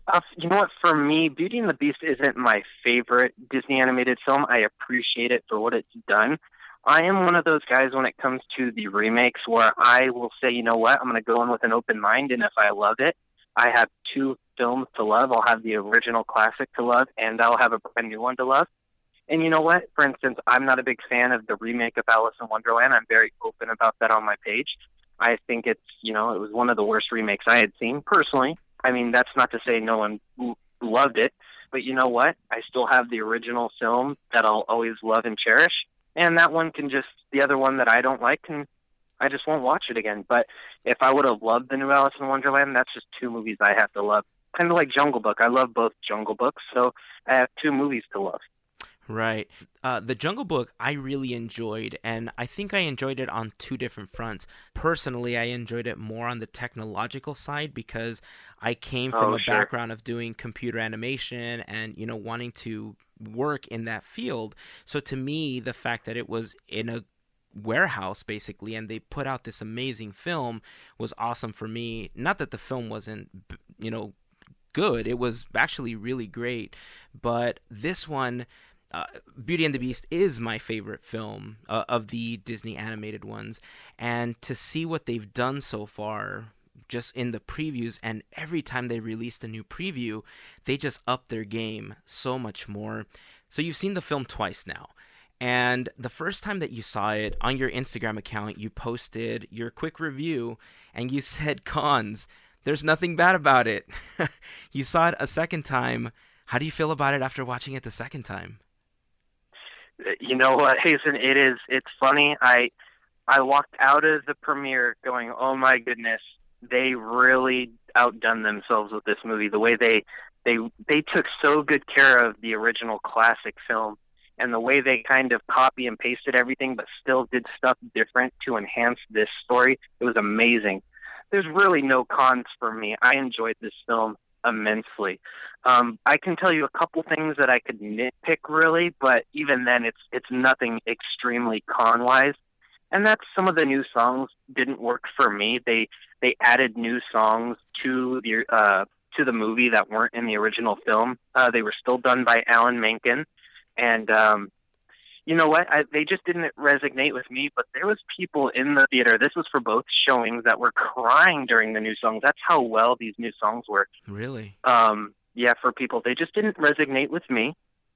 Uh, you know what? For me, Beauty and the Beast isn't my favorite Disney animated film. I appreciate it for what it's done. I am one of those guys when it comes to the remakes where I will say, you know what, I'm going to go in with an open mind, and if I love it, I have two films to love. I'll have the original classic to love, and I'll have a brand new one to love. And you know what? For instance, I'm not a big fan of the remake of Alice in Wonderland. I'm very open about that on my page. I think it's, you know, it was one of the worst remakes I had seen personally. I mean, that's not to say no one loved it, but you know what? I still have the original film that I'll always love and cherish. And that one can just, the other one that I don't like, can, I just won't watch it again. But if I would have loved the new Alice in Wonderland, that's just two movies I have to love. Kind of like Jungle Book. I love both Jungle Books, so I have two movies to love. Right. Uh, the Jungle Book I really enjoyed, and I think I enjoyed it on two different fronts. Personally, I enjoyed it more on the technological side because I came from Oh, a sure. background of doing computer animation and, you know, wanting to work in that field. So to me, the fact that it was in a warehouse basically and they put out this amazing film was awesome for me. Not that the film wasn't, you know, good. It was actually really great. But this one... Uh, Beauty and the Beast is my favorite film uh, of the Disney animated ones, and to see what they've done so far just in the previews, and every time they released a new preview, they just up their game so much more. So you've seen the film twice now, and the first time that you saw it on your Instagram account, you posted your quick review, and you said, cons, there's nothing bad about it. You saw it a second time. How do you feel about it after watching it the second time? You know what, Hazen? It is. It's funny. I I walked out of the premiere going, "Oh my goodness, they really outdone themselves with this movie. The way they they they took so good care of the original classic film, and the way they kind of copy and pasted everything, but still did stuff different to enhance this story. It was amazing. There's really no cons for me. I enjoyed this film immensely. Um, I can tell you a couple things that I could nitpick really, but even then it's it's nothing extremely con-wise. And that's some of the new songs didn't work for me. They they added new songs to the uh, to the movie that weren't in the original film. Uh, they were still done by Alan Menken, and um, you know what? I, they just didn't resonate with me. But there was people in the theater. This was for both showings that were crying during the new songs. That's how well these new songs were. Really? Um, yeah, for people, they just didn't resonate with me.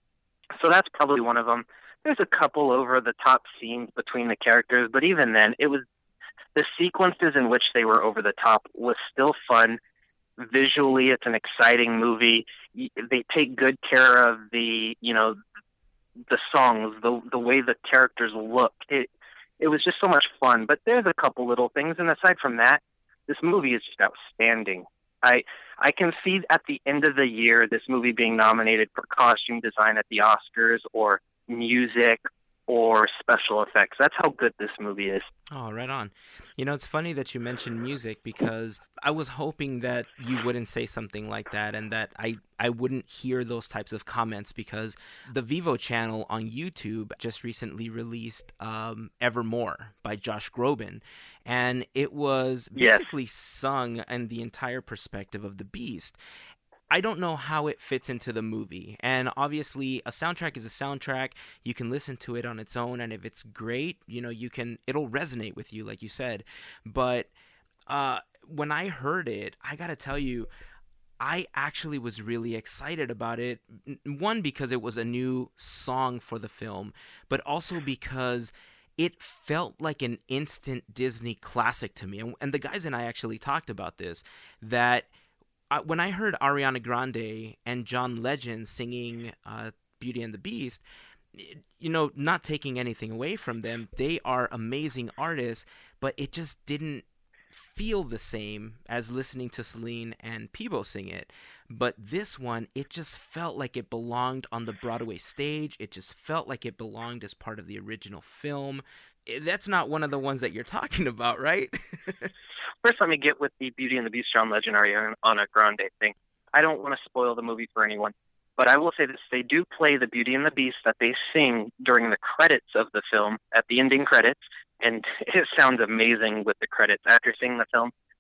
So that's probably one of them. There's a couple over the top scenes between the characters, but even then, it was the sequences in which they were over the top was still fun. Visually, it's an exciting movie. They take good care of the, you know, the songs, the the way the characters look. It it was just so much fun. But there's a couple little things, and aside from that, this movie is just outstanding. I I can see at the end of the year this movie being nominated for costume design at the Oscars or music or special effects. That's how good this movie is. Oh, right on. You know, it's funny that you mentioned music because I was hoping that you wouldn't say something like that and that I, I wouldn't hear those types of comments because the Vivo channel on YouTube just recently released um, Evermore by Josh Groban. And it was basically yes. sung in the entire perspective of the Beast. I don't know how it fits into the movie. And obviously a soundtrack is a soundtrack. You can listen to it on its own, and if it's great, you know, you can it'll resonate with you like you said. But uh when I heard it, I got to tell you I actually was really excited about it. One, because it was a new song for the film, but also because it felt like an instant Disney classic to me. And, and the guys and I actually talked about this, that Uh, when I heard Ariana Grande and John Legend singing uh, Beauty and the Beast, you know, not taking anything away from them, they are amazing artists, but it just didn't feel the same as listening to Celine and Peebo sing it. But this one, it just felt like it belonged on the Broadway stage. It just felt like it belonged as part of the original film. That's not one of the ones that you're talking about, right? First, let me get with the Beauty and the Beast, John Legend, Ariana Grande thing. I don't want to spoil the movie for anyone, but I will say this. They do play the Beauty and the Beast that they sing during the credits of the film, at the ending credits, and it sounds amazing with the credits after seeing the film.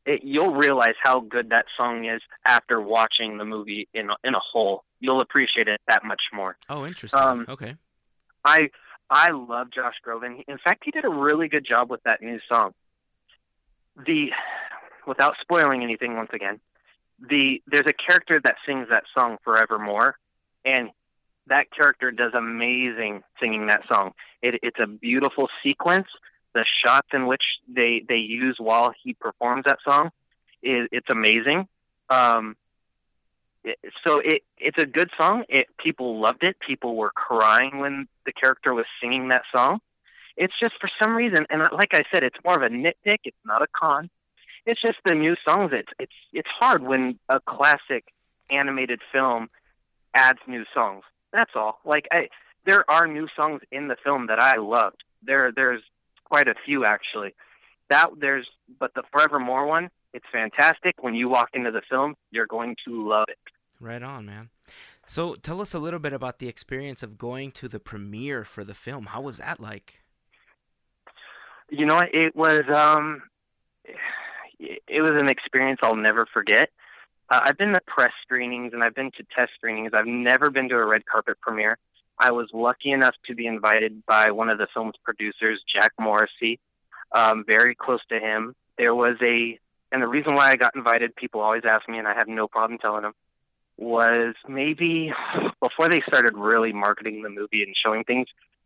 it, you'll realize how good that song is after watching the movie in a, in a whole. You'll appreciate it that much more. Oh, interesting. Um, okay. I I love Josh Groban. In fact, he did a really good job with that new song. The without spoiling anything, once again, the there's a character that sings that song Forevermore, and that character does amazing singing that song. It, it's a beautiful sequence. The shots in which they, they use while he performs that song, is it's amazing. Um, it, so it it's a good song. It people loved it. People were crying when the character was singing that song. It's just for some reason, and like I said, it's more of a nitpick. It's not a con. It's just the new songs. It's it's it's hard when a classic animated film adds new songs. That's all. Like I, there are new songs in the film that I loved. There there's quite a few actually. That there's but the Forevermore one, it's fantastic. When you walk into the film, you're going to love it. Right on, man. So tell us a little bit about the experience of going to the premiere for the film. How was that like? You know, it was um, it was an experience I'll never forget. Uh, I've been to press screenings and I've been to test screenings. I've never been to a red carpet premiere. I was lucky enough to be invited by one of the film's producers, Jack Morrissey. Um, very close to him. There was a, and the reason why I got invited, people always ask me, and I have no problem telling them, was maybe before they started really marketing the movie and showing things,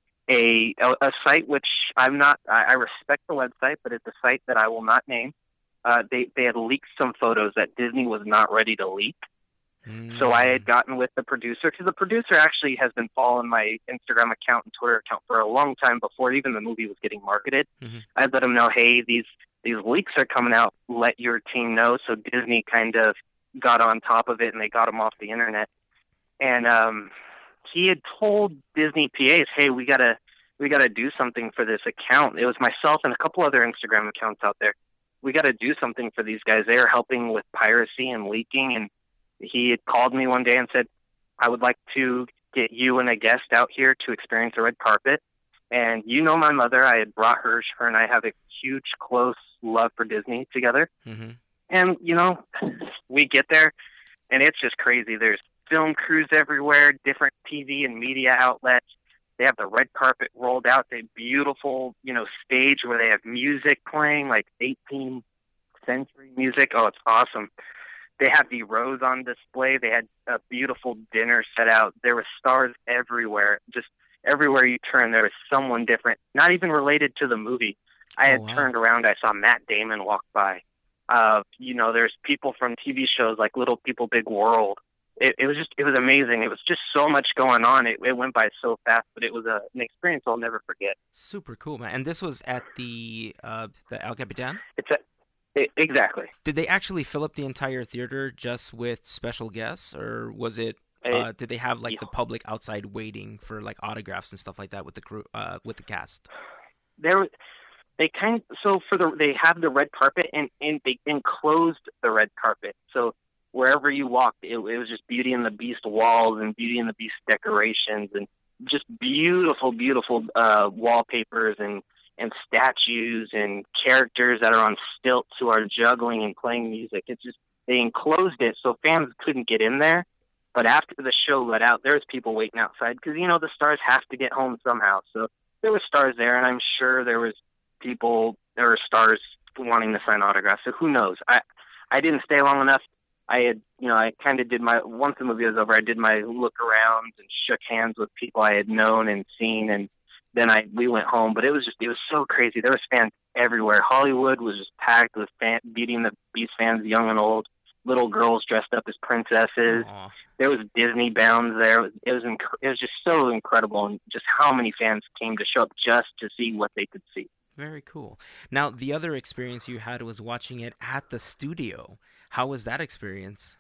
a a, a site which I'm not, I, I respect the website, but it's a site that I will not name. Uh, they, they had leaked some photos that Disney was not ready to leak. Mm. So I had gotten with the producer, because the producer actually has been following my Instagram account and Twitter account for a long time before even the movie was getting marketed. Mm-hmm. I let him know, hey, these, these leaks are coming out. Let your team know. So Disney kind of got on top of it and they got him off the internet. And um, he had told Disney P As, hey, we gotta we gotta do something for this account. It was myself and a couple other Instagram accounts out there. We got to do something for these guys. They are helping with piracy and leaking. And he had called me one day and said, I would like to get you and a guest out here to experience a red carpet. And you know my mother, I had brought her. Her and I have a huge, close love for Disney together. Mm-hmm. And, you know, we get there, and it's just crazy. There's film crews everywhere, different T V and media outlets. They have the red carpet rolled out. They beautiful, you know, stage where they have music playing, like eighteenth century music. Oh, it's awesome. They have the rose on display. They had a beautiful dinner set out. There were stars everywhere. Just everywhere you turn, there was someone different, not even related to the movie. I had oh, wow. turned around. I saw Matt Damon walk by. Uh, you know, there's people from T V shows like Little People, Big World. It, it was just, it was amazing. It was just so much going on. It, it went by so fast, but it was a, an experience I'll never forget. Super cool, man. And this was at the uh, the El Capitan? It's a, it, exactly. Did they actually fill up the entire theater just with special guests, or was it? Uh, did they have like yeah. the public outside waiting for like autographs and stuff like that with the crew, uh, with the cast? There, they kind of, so for the they have the red carpet and, and they enclosed the red carpet. So wherever you walked, it, it was just Beauty and the Beast walls and Beauty and the Beast decorations and just beautiful, beautiful uh, wallpapers and, and statues and characters that are on stilts who are juggling and playing music. It's just, they enclosed it so fans couldn't get in there. But after the show let out, there was people waiting outside because, you know, the stars have to get home somehow. So there were stars there, and I'm sure there was people, there were stars wanting to sign autographs. So who knows? I, I didn't stay long enough. I had, you know, I kind of did my, once the movie was over, I did my look around and shook hands with people I had known and seen. And then I, we went home, but it was just, it was so crazy. There was fans everywhere. Hollywood was just packed with fan, Beauty and the Beast fans, young and old, little girls dressed up as princesses. Aww. There was Disney bounds there. It was, it was, inc- it was just so incredible. And just how many fans came to show up just to see what they could see. Very cool. Now, the other experience you had was watching it at the studio. How was that experience?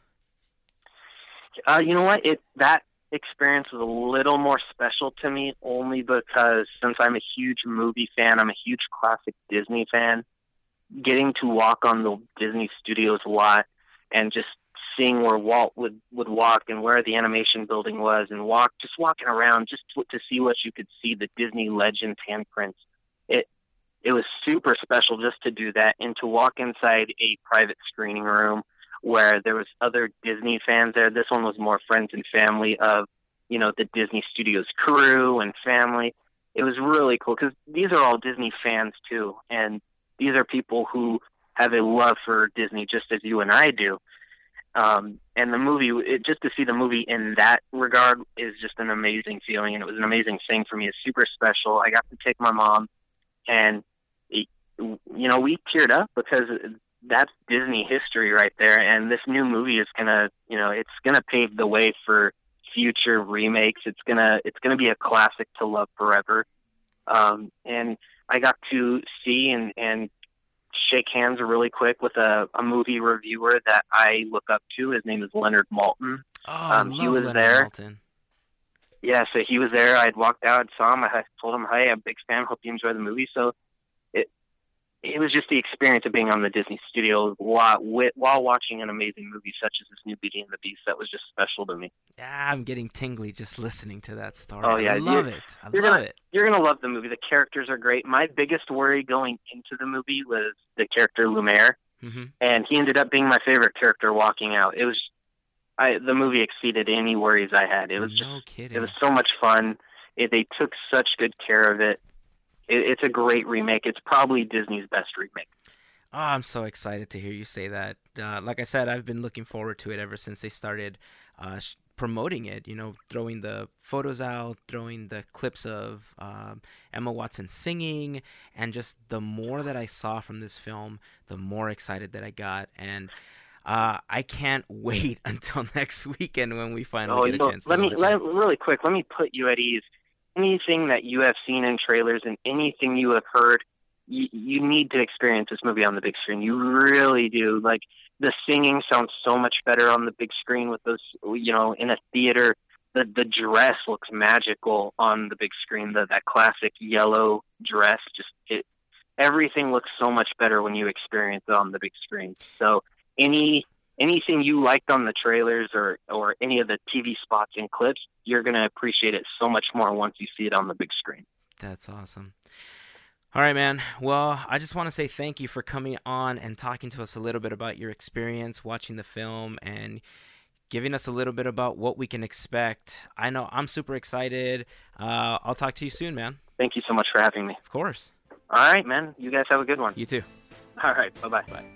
Uh, you know what? It that experience was a little more special to me only because since I'm a huge movie fan, I'm a huge classic Disney fan, getting to walk on the Disney Studios lot and just seeing where Walt would, would walk and where the animation building was and walk, just walking around just to, to see what you could see, the Disney Legends handprints. It it was super special just to do that and to walk inside a private screening room where there was other Disney fans there. This one was more friends and family of, you know, the Disney Studios crew and family. It was really cool because these are all Disney fans too. And these are people who have a love for Disney just as you and I do. Um, and the movie, it, just to see the movie in that regard is just an amazing feeling. And it was an amazing thing for me. It's super special. I got to take my mom, and, it, you know, we teared up because that's Disney history right there. And this new movie is going to, you know, it's going to pave the way for future remakes. It's going to, it's going to be a classic to love forever. Um, and I got to see and, and, shake hands really quick with a, a movie reviewer that I look up to. His name is Leonard Maltin. Oh, um, I he love was Leonard there. Maltin. Yeah, so he was there. I had walked out, saw him. I told him, "Hey, I'm a big fan. Hope you enjoy the movie." So it it was just the experience of being on the Disney Studios while, while watching an amazing movie such as this new Beauty and the Beast. That was just special to me. Yeah, I'm getting tingly just listening to that story. Oh, yeah, I love you're- it. I you're love gonna, it. You're going to love the movie. The characters are great. My biggest worry going into the movie was the character Lumiere. Mm-hmm. And he ended up being my favorite character walking out. It was, I the movie exceeded any worries I had. It was just, no kidding. it was so much fun. It, they took such good care of it. it. It's a great remake. It's probably Disney's best remake. Oh, I'm so excited to hear you say that. Uh, like I said, I've been looking forward to it ever since they started uh, sh- promoting it. You know, throwing the photos out, throwing the clips of um, Emma Watson singing, and just the more that I saw from this film, the more excited that I got. And uh, I can't wait until next weekend when we finally Oh, get you a know, chance to let me watch let, it. really quick. Let me put you at ease. Anything that you have seen in trailers and anything you have heard, you, you need to experience this movie on the big screen. You really do. Like, the singing sounds so much better on the big screen with those, you know, in a theater. The the dress looks magical on the big screen. The, that classic yellow dress, just it, everything looks so much better when you experience it on the big screen. So any anything you liked on the trailers or, or any of the T V spots and clips, you're going to appreciate it so much more once you see it on the big screen. That's awesome. All right, man. Well, I just want to say thank you for coming on and talking to us a little bit about your experience watching the film and giving us a little bit about what we can expect. I know I'm super excited. Uh, I'll talk to you soon, man. Thank you so much for having me. Of course. All right, man. You guys have a good one. You too. All right. Bye-bye. Bye.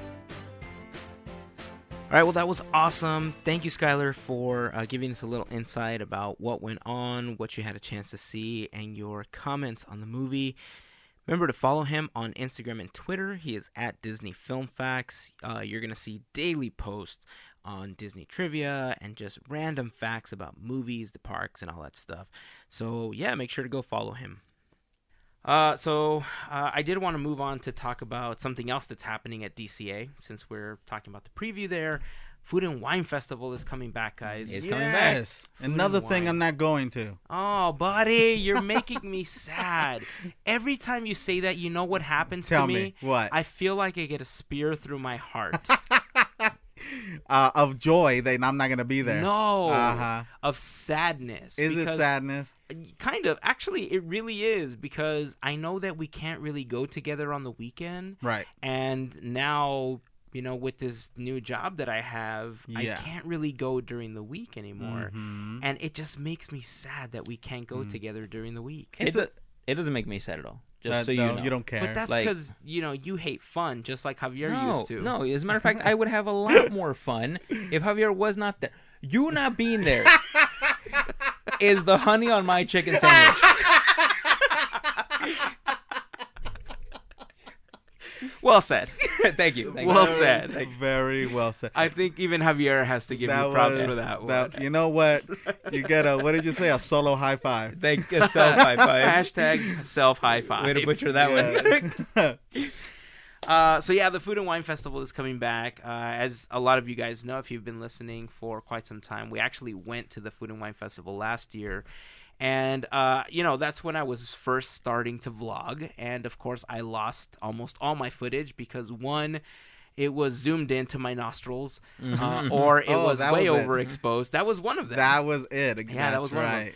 All right, well, that was awesome. Thank you, Skylar, for uh, giving us a little insight about what went on, what you had a chance to see, and your comments on the movie. Remember to follow him on Instagram and Twitter. He is at Disney Film Facts. Uh, you're going to see daily posts on Disney trivia and just random facts about movies, the parks, and all that stuff. So, yeah, make sure to go follow him. Uh, so uh, I did want to move on to talk about something else that's happening at D C A since we're talking about the preview there. Food and Wine Festival is coming back, guys. It's yes. coming back. Food Another and thing wine. I'm not going to. Oh, buddy, you're making me sad. Every time you say that, you know what happens Tell to me? me, what? I feel like I get a spear through my heart. Uh, of joy that I'm not going to be there. No, Uh-huh. of sadness. Is it because- sadness? Kind of. Actually, it really is because I know that we can't really go together on the weekend. Right. And now, you know, with this new job that I have, Yeah. I can't really go during the week anymore. Mhm. And it just makes me sad that we can't go Mm. together during the week. It, do- it doesn't make me sad at all. Just Uh, so no, you know. don't care. But that's Like- because, you know, you hate fun, just like Javier no, used to. No, as a matter of fact, I would have a lot more fun if Javier was not there. You not being there is the honey on my chicken sandwich. Well said. Thank you. Thank Well you. said. Thank you. Very well said. I think even Javier has to give That you props was- for that one. You know what? You get a, what did you say? A solo high five. Thank you. Self high five. Hashtag self high five. Way to butcher that one. Yeah. Uh, so yeah, the Food and Wine Festival is coming back. Uh, as a lot of you guys know, if you've been listening for quite some time, we actually went to the Food and Wine Festival last year. And, uh, you know, that's when I was first starting to vlog. And, of course, I lost almost all my footage because, one, it was zoomed into my nostrils, uh, or it Oh, was that way was it. overexposed. That was one of them. That was it. Yeah, that That's was one of them. right.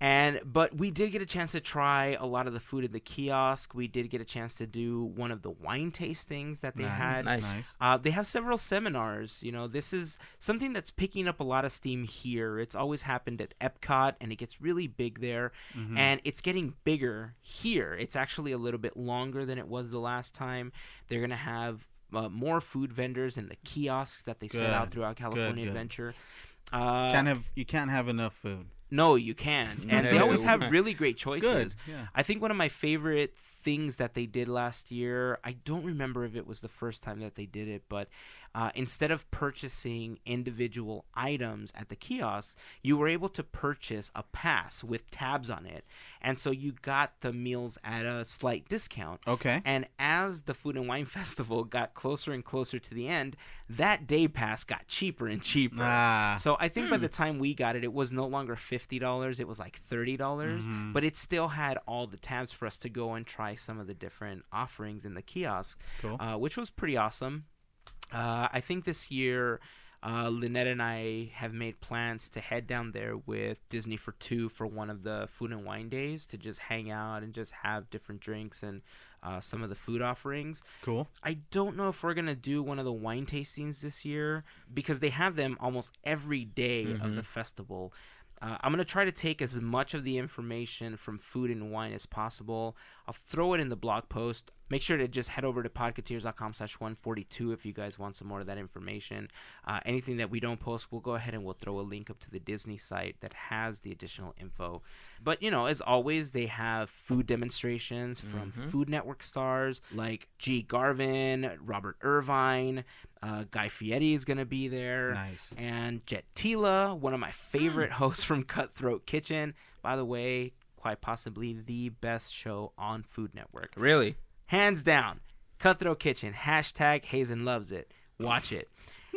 And but we did get a chance to try a lot of the food at the kiosk. We did get a chance to do one of the wine tastings that they Nice, had. Nice. nice. Uh, they have several seminars. You know, this is something that's picking up a lot of steam here. It's always happened at Epcot, and it gets really big there. Mm-hmm. And it's getting bigger here. It's actually a little bit longer than it was the last time. They're going to have uh, more food vendors in the kiosks that they set Good. out throughout California good. Adventure. Uh, Can't have you can't have enough food. no, you can. And they No. always have really great choices. Good. Yeah. I think one of my favorite things that they did last year, I don't remember if it was the first time that they did it, but uh, instead of purchasing individual items at the kiosk, you were able to purchase a pass with tabs on it. And so you got the meals at a slight discount. Okay. And as the Food and Wine Festival got closer and closer to the end, that day pass got cheaper and cheaper. Ah. So I think by the time we got it, it was no longer fifty dollars. It was like thirty dollars. Mhm. But it still had all the tabs for us to go and try some of the different offerings in the kiosk, Cool. uh, which was pretty awesome. Uh, I think this year, uh, Lynette and I have made plans to head down there with Disney for two for one of the food and wine days to just hang out and just have different drinks and uh, some of the food offerings. Cool. I don't know if we're going to do one of the wine tastings this year because they have them almost every day of the festival. Uh, I'm going to try to take as much of the information from Food and Wine as possible. I'll throw it in the blog post. Make sure to just head over to podcateers.com slash 142 if you guys want some more of that information. Uh, anything that we don't post, we'll go ahead and we'll throw a link up to the Disney site that has the additional info. But, you know, as always, they have food demonstrations from Mhm. Food Network stars like G. Garvin, Robert Irvine, uh, Guy Fieri is going to be there. Nice. And Jet Tila, one of my favorite hosts from Cutthroat Kitchen. By the way, quite possibly the best show on Food Network. Really? Hands down. Cutthroat Kitchen. Hashtag Hazen loves it. Watch it.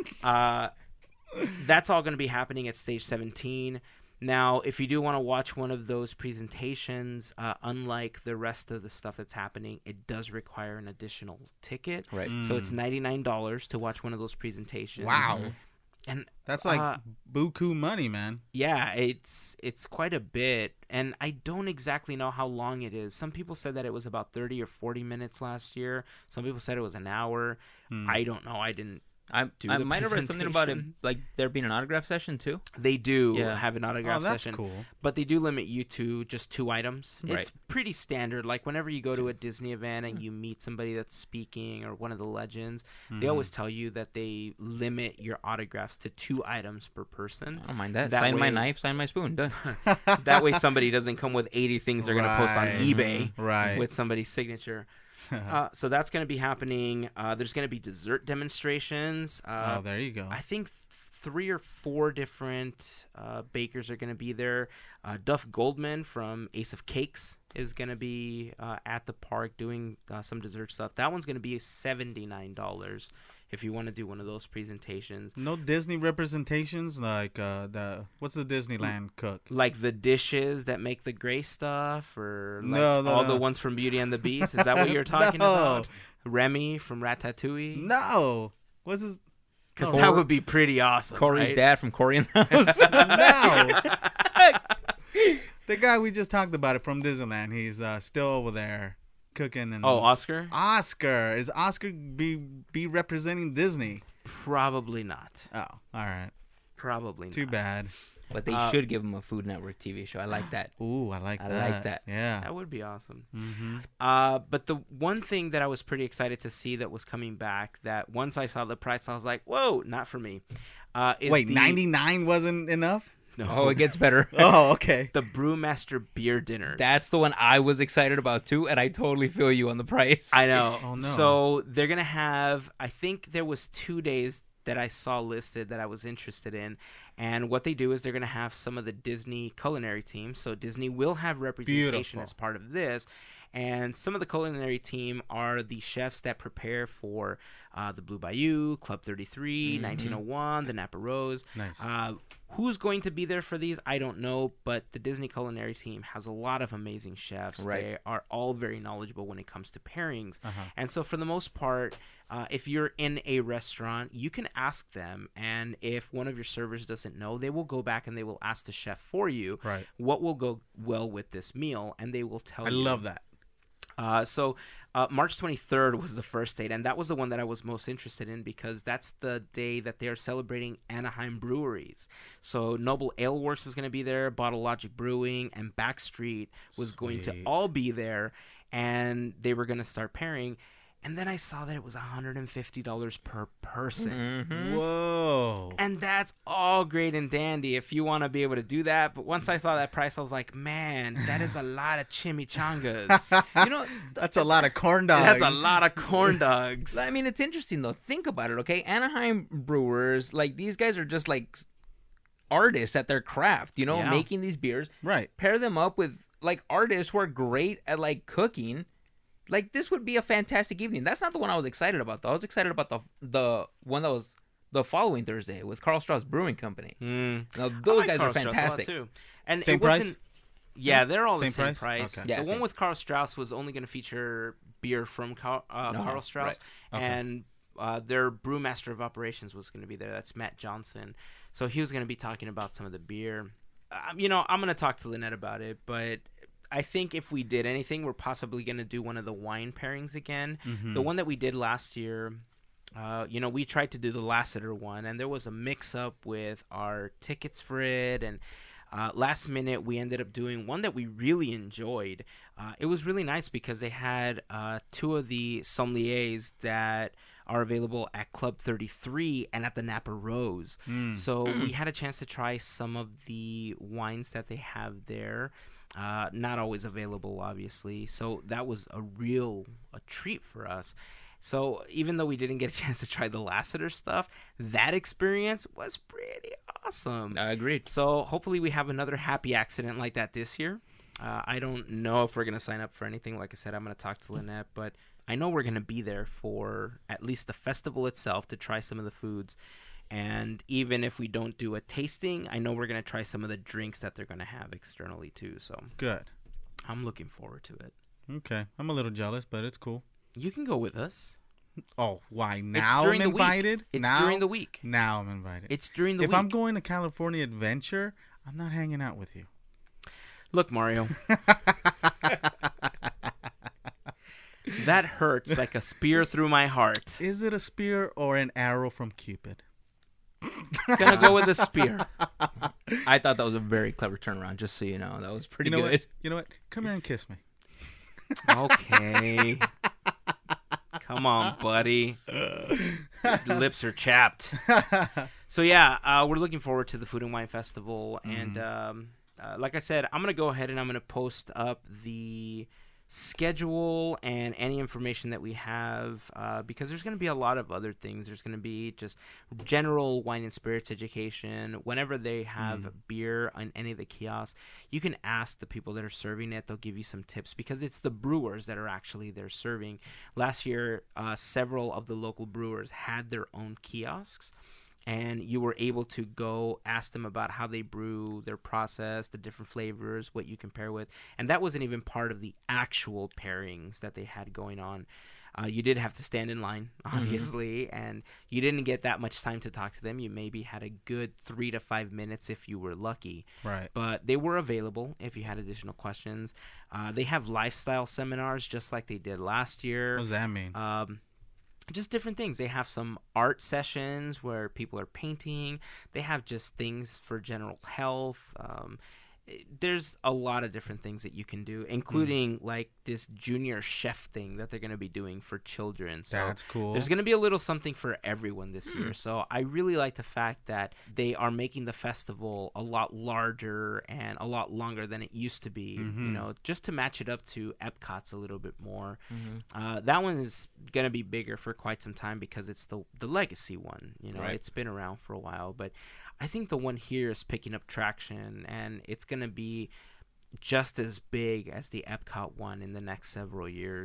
uh, that's all going to be happening at Stage seventeen. Now, if you do want to watch one of those presentations, uh, unlike the rest of the stuff that's happening, it does require an additional ticket. Right. So it's ninety-nine dollars to watch one of those presentations. Wow. And That's like uh, buku money, man. yeah, it's it's quite a bit, and I don't exactly know how long it is. Some people said that it was about thirty or forty minutes last year. Some people said it was an hour. Hmm. I don't know. I didn't I, do I the might have read something about it, presentation. like there being an autograph session too. They do Yeah. have an autograph Oh, that's session, cool. but they do limit you to just two items. Right. It's pretty standard. Like whenever you go to a Disney event and you meet somebody that's speaking or one of the legends, Mm-hmm. they always tell you that they limit your autographs to two items per person. I don't mind that. That sign my way- knife, sign my spoon. Done. That way somebody doesn't come with eighty things they're going to post on Right. eBay Right. with somebody's signature. Uh, so that's going to be happening. Uh, there's going to be dessert demonstrations. Uh, oh, there you go. I think three or four different uh, bakers are going to be there. Uh, Duff Goldman from Ace of Cakes is going to be uh, at the park doing uh, some dessert stuff. That one's going to be seventy-nine dollars if you want to do one of those presentations. No Disney representations like uh, the what's the Disneyland cook? Like the dishes that make the gray stuff, or like No, no, all no. the ones from Beauty and the Beast. Is that what you're talking No. about? Remy from Ratatouille? No, what's his? Because no. that would be pretty awesome. Corey's right? dad from Corey in the House. No, the guy we just talked about it from Disneyland. He's uh, still over there cooking. And Oh, Oscar? Oscar is Oscar be be representing Disney? Probably not. Oh, all right. Probably Too not. bad. But they Uh, should give him a Food Network T V show. I like that. Ooh, I like I that. like that. Yeah. That would be awesome. Mm-hmm. Uh, but the one thing that I was pretty excited to see that was coming back, that once I saw the price, I was like, whoa, not for me. Uh, is Wait, the- ninety-nine wasn't enough? No. Oh, it gets better. Oh, okay. The Brewmaster Beer Dinners. That's the one I was excited about too, and I totally feel you on the price. I know. Oh, no. So they're going to have, I think there was two days that I saw listed that I was interested in. And what they do is they're going to have some of the Disney culinary team. So Disney will have representation Beautiful. as part of this. And some of the culinary team are the chefs that prepare for uh, the Blue Bayou, Club thirty-three, Mm-hmm. nineteen oh one, the Napa Rose. Nice. Uh, who's going to be there for these? I don't know, but the Disney Culinary team has a lot of amazing chefs. Right. They are all very knowledgeable when it comes to pairings. Uh-huh. And so for the most part, uh, if you're in a restaurant, you can ask them. And if one of your servers doesn't know, they will go back and they will ask the chef for you Right. what will go well with this meal. And they will tell I you. love that. Uh, so uh, March twenty-third was the first date, and that was the one that I was most interested in because that's the day that they are celebrating Anaheim breweries. So Noble Ale Works was going to be there, Bottle Logic Brewing, and Backstreet was going to Sweet. all be there, and they were going to start pairing. And then I saw that it was one hundred fifty dollars per person. Mm-hmm. Whoa. And that's all great and dandy if you want to be able to do that. But once I saw that price, I was like, man, that is a lot of chimichangas. You know, That's a lot of corn dogs. That's a lot of corn dogs. I mean, it's interesting though. Think about it, okay? Anaheim Brewers, like these guys are just like artists at their craft, you know, Yeah. making these beers. Right. Pair them up with like artists who are great at like cooking. Like this would be a fantastic evening. That's not the one I was excited about though. I was excited about the the one that was the following Thursday with Carl Strauss Brewing Company. Mm. Now I those like guys Karl are Strauss a lot, fantastic. too. And Same it wasn't- price? Yeah, they're all Same the same price? price. Okay. Yeah, the same. one with Carl Strauss was only going to feature beer from Carl, uh, Oh, Carl Strauss, right. Okay. and uh, their brewmaster of operations was going to be there. That's Matt Johnson. So he was going to be talking about some of the beer. Um, you know, I'm going to talk to Lynette about it, but I think if we did anything, we're possibly going to do one of the wine pairings again. Mm-hmm. The one that we did last year, uh, you know, we tried to do the Lassiter one, and there was a mix-up with our tickets for it, and uh, last minute we ended up doing one that we really enjoyed. Uh, it was really nice because they had uh, two of the sommeliers that are available at Club thirty-three and at the Napa Rose. Mm. So we had a chance to try some of the wines that they have there. Uh, not always available, obviously. So that was a real a treat for us. So even though we didn't get a chance to try the Lassiter stuff, that experience was pretty awesome. I agreed. So hopefully we have another happy accident like that this year. Uh, I don't know if we're going to sign up for anything. Like I said, I'm going to talk to Lynette, but I know we're going to be there for at least the festival itself to try some of the foods. And even if we don't do a tasting, I know we're going to try some of the drinks that they're going to have externally too. So Good. I'm looking forward to it. Okay. I'm a little jealous, but it's cool. You can go with us. Oh, why? It's Now during I'm the week. invited? It's now? during the week. Now I'm invited. It's during the if week. I'm going to California Adventure, I'm not hanging out with you. Look, Mario. That hurts like a spear through my heart. Is it a spear or an arrow from Cupid? Gonna go with the spear. I thought that was a very clever turnaround, just so you know. That was pretty You know good. what? You know what? Come here and kiss me. Okay. Come on, buddy. Your lips are chapped. So yeah, uh, we're looking forward to the Food and Wine Festival, and um, uh, like I said, I'm gonna go ahead and I'm gonna post up the schedule and any information that we have uh, because there's going to be a lot of other things. There's going to be just general wine and spirits education. Whenever they have Mm. beer on any of the kiosks, you can ask the people that are serving it. They'll give you some tips because it's the brewers that are actually there serving. Last year, uh, several of the local brewers had their own kiosks, and you were able to go ask them about how they brew, their process, the different flavors, what you compare with. And that wasn't even part of the actual pairings that they had going on. Uh, you did have to stand in line, obviously, mm-hmm. and you didn't get that much time to talk to them. You maybe had a good three to five minutes if you were lucky. Right. But they were available if you had additional questions. Uh, they have lifestyle seminars just like they did last year. What does that mean? Um, just different things. They have some art sessions where people are painting. They have just things for general health. Um, there's a lot of different things that you can do, including mm. like this junior chef thing that they're going to be doing for children. So that's cool. There's going to be a little something for everyone this mm. year. So I really like the fact that they are making the festival a lot larger and a lot longer than it used to be, mm-hmm. you know, just to match it up to Epcot's a little bit more. Mm-hmm. Uh, that one is going to be bigger for quite some time because it's the the legacy one. You know, right. It's been around for a while, but I think the one here is picking up traction, and it's going to be just as big as the Epcot one in the next several years.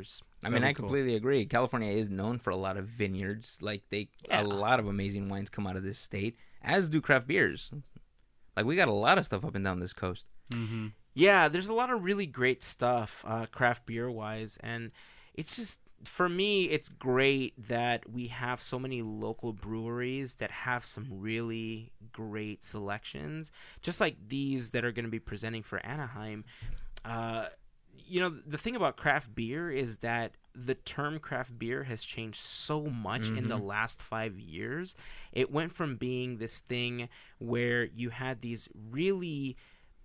I mean, That'd I be cool. completely agree. California is known for a lot of vineyards. Like they, Yeah. a lot of amazing wines come out of this state, as do craft beers. Like we got a lot of stuff up and down this coast. Mm-hmm. Yeah, there's a lot of really great stuff, uh, craft beer wise, and it's just for me, it's great that we have so many local breweries that have some really great selections, just like these that are going to be presenting for Anaheim. Uh, you know, the thing about craft beer is that the term craft beer has changed so much in the last five years. It went from being this thing where you had these really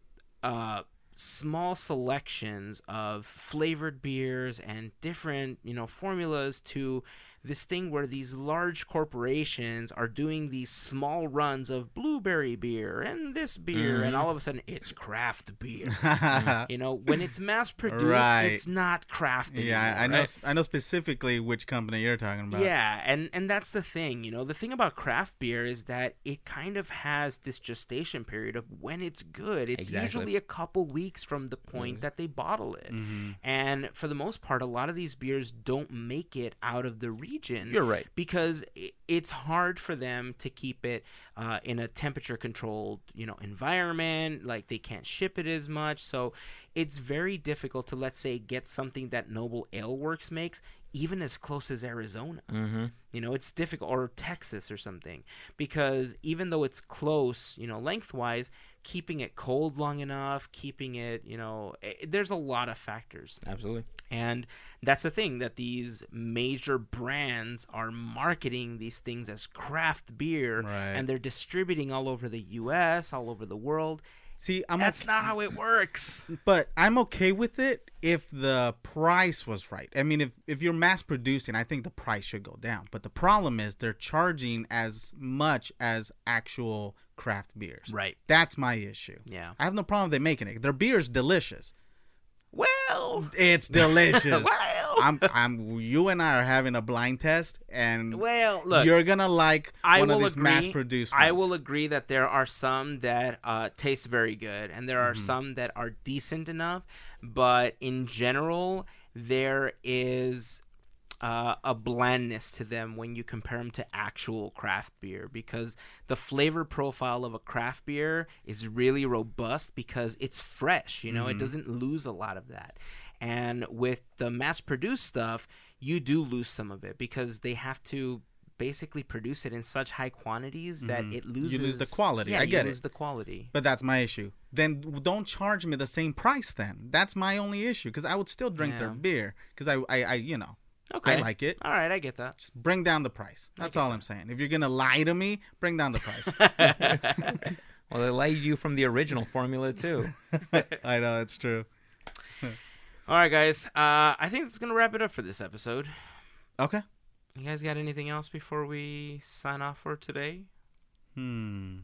uh, small selections of flavored beers and different, you know, formulas to this thing where these large corporations are doing these small runs of blueberry beer and this beer, and all of a sudden it's craft beer. You know, when it's mass produced, Right. it's not craft anymore. Yeah, I know. right? I know specifically which company you're talking about. Yeah, and and that's the thing, you know. The thing about craft beer is that it kind of has this gestation period of when it's good. It's Exactly. usually a couple weeks from the point that they bottle it. Mm-hmm. And for the most part, a lot of these beers don't make it out of the region. You're right. Because i- it's hard for them to keep it uh, in a temperature-controlled, you know, environment. Like they can't ship it as much, so it's very difficult to, let's say, get something that Noble Ale Works makes, even as close as Arizona. Mm-hmm. You know, it's difficult, or Texas or something, because even though it's close, you know, lengthwise, keeping it cold long enough, keeping it, you know, eh, there's a lot of factors. Absolutely. And that's the thing, that these major brands are marketing these things as craft beer, Right. and they're distributing all over the U S, all over the world. See, I'm That's okay, not how it works. but I'm okay with it if the price was right. I mean, if if you're mass producing, I think the price should go down. But the problem is they're charging as much as actual craft beers. Right. That's my issue. Yeah. I have no problem with them making it. Their beer's delicious. Well, It's delicious. well, I'm, I'm. You and I are having a blind test, and well, look. you're gonna like I one will of these agree. mass-produced I ones. will agree that there are some that uh, taste very good, and there are Mm-hmm. some that are decent enough. But in general, there is uh, a blandness to them when you compare them to actual craft beer, because the flavor profile of a craft beer is really robust because it's fresh. You know, Mm-hmm. it doesn't lose a lot of that. And with the mass-produced stuff, you do lose some of it because they have to basically produce it in such high quantities that it loses. Mm-hmm. lose the quality. Yeah, I get you it. lose the quality. But that's my issue. Then don't charge me the same price. Then that's my only issue, because I would still drink their Yeah. beer because I, I, I, you know, Okay, I like it. All right, I get that. Just bring down the price. That's all I'm saying. If you're gonna lie to me, bring down the price. Well, they lied you from the original formula too. I know it's true. All right, guys. Uh, I think that's gonna wrap it up for this episode. Okay. You guys got anything else before we sign off for today? Hmm.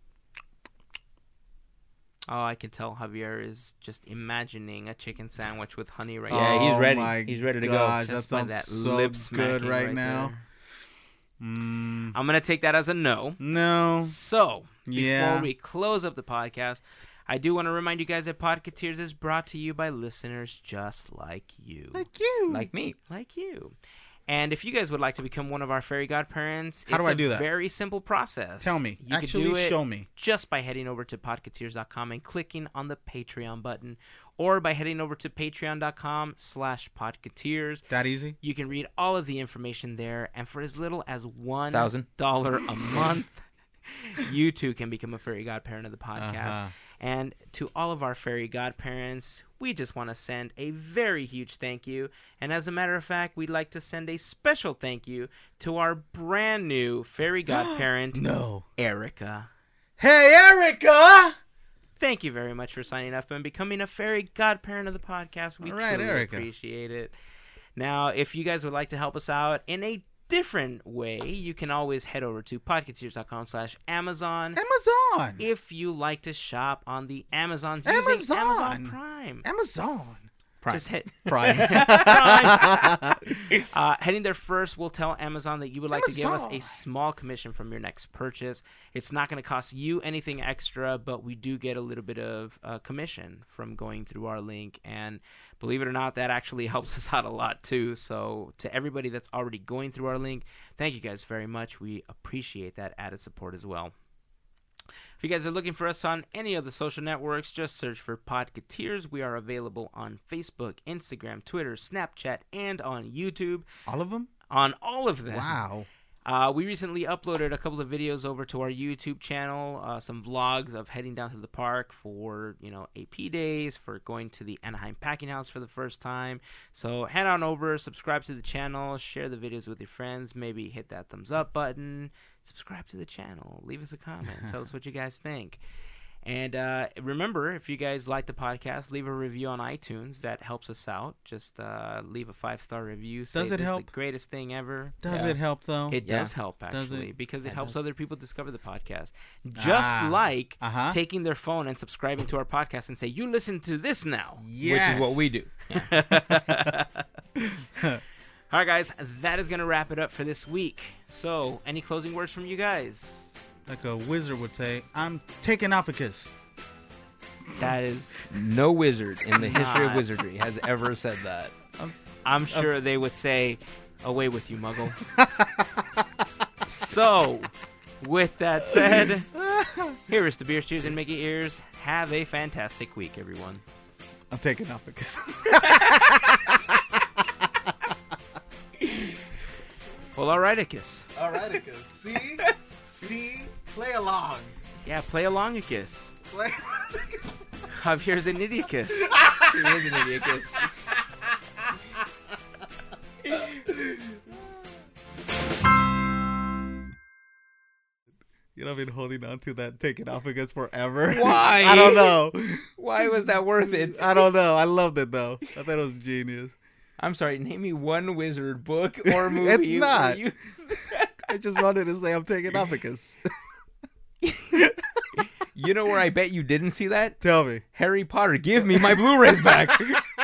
Oh, I can tell Javier is just imagining a chicken sandwich with honey right Yeah, now. he's Oh ready. my He's ready to go. gosh, Just that by sounds that so lip good smacking right, right now. there. Mm, I'm gonna take that as a no. no. So, Yeah. before we close up the podcast, I do want to remind you guys that Podcateers is brought to you by listeners just like you. Like you. Like me. Like you. And if you guys would like to become one of our fairy godparents, How it's do I a do that? very simple process. Tell me. You Actually, could do it show me. just by heading over to podcateers dot com and clicking on the Patreon button, or by heading over to patreon dot com slash podcateers. That easy? You can read all of the information there, and for as little as one Thousand. dollar a month, you too can become a fairy godparent of the podcast. Uh-huh. And to all of our fairy godparents, we just want to send a very huge thank you. And as a matter of fact, we'd like to send a special thank you to our brand new fairy godparent, No. Erica. Hey, Erica! Thank you very much for signing up and becoming a fairy godparent of the podcast. We All right, truly Erica. appreciate it. Now, if you guys would like to help us out in a different way, you can always head over to podcateers dot com slash Amazon. Amazon. If you like to shop on the Amazons Amazon. using Amazon Prime. Amazon. Prime. just hit Prime. uh, heading there first will tell Amazon that you would like to give us a Amazon. small commission from your next purchase. It's not going to cost you anything extra, but we do get a little bit of uh, commission from going through our link. And believe it or not, that actually helps us out a lot too. So to everybody that's already going through our link, thank you guys very much. We appreciate that added support as well. If you guys are looking for us on any of the social networks, just search for Podcateers. We are available on Facebook, Instagram, Twitter, Snapchat, and on YouTube. All of them? On all of them. Wow. Uh, we recently uploaded a couple of videos over to our YouTube channel, uh, some vlogs of heading down to the park for, you know, A P days, for going to the Anaheim Packing House for the first time. So head on over, subscribe to the channel, share the videos with your friends, maybe hit that thumbs up button, subscribe to the channel, leave us a comment, tell us what you guys think. And uh, remember, if you guys like the podcast, leave a review on iTunes. That helps us out. Just uh, leave a five-star review. Say Does it this help? is the greatest thing ever. Does Yeah. it help, though? It Yeah. does help, Does actually, it? because it It helps does. other people discover the podcast. Just Ah. like Uh-huh. taking their phone and subscribing to our podcast and say, you listen to this now. Yes. Which is what we do. All right, guys, that is going to wrap it up for this week. So, any closing words from you guys? Like a wizard would say, I'm taking Ophicus. That is, No wizard in the history of Not. wizardry has ever said that. I'm sure they would say, away with you, Muggle. So, with that said, here is the Beer Cheers and Mickey Ears. Have a fantastic week, everyone. I'm taking Ophicus. Well, all right, Ickis. All right, Ophicus. See? See? Play along. Yeah, play along, Ickis. Play Javier's an Idiocus. He is an idiot. You know, I've been holding on to that taking Ophicus forever. Why? I don't know. Why was that worth it? I don't know. I loved it, though. I thought it was genius. I'm sorry, name me one wizard book or movie. It's you- not. You, I just wanted to say I'm taking Ophicus. you know where I bet you didn't see that? Tell me. Harry Potter, give me my Blu-rays back.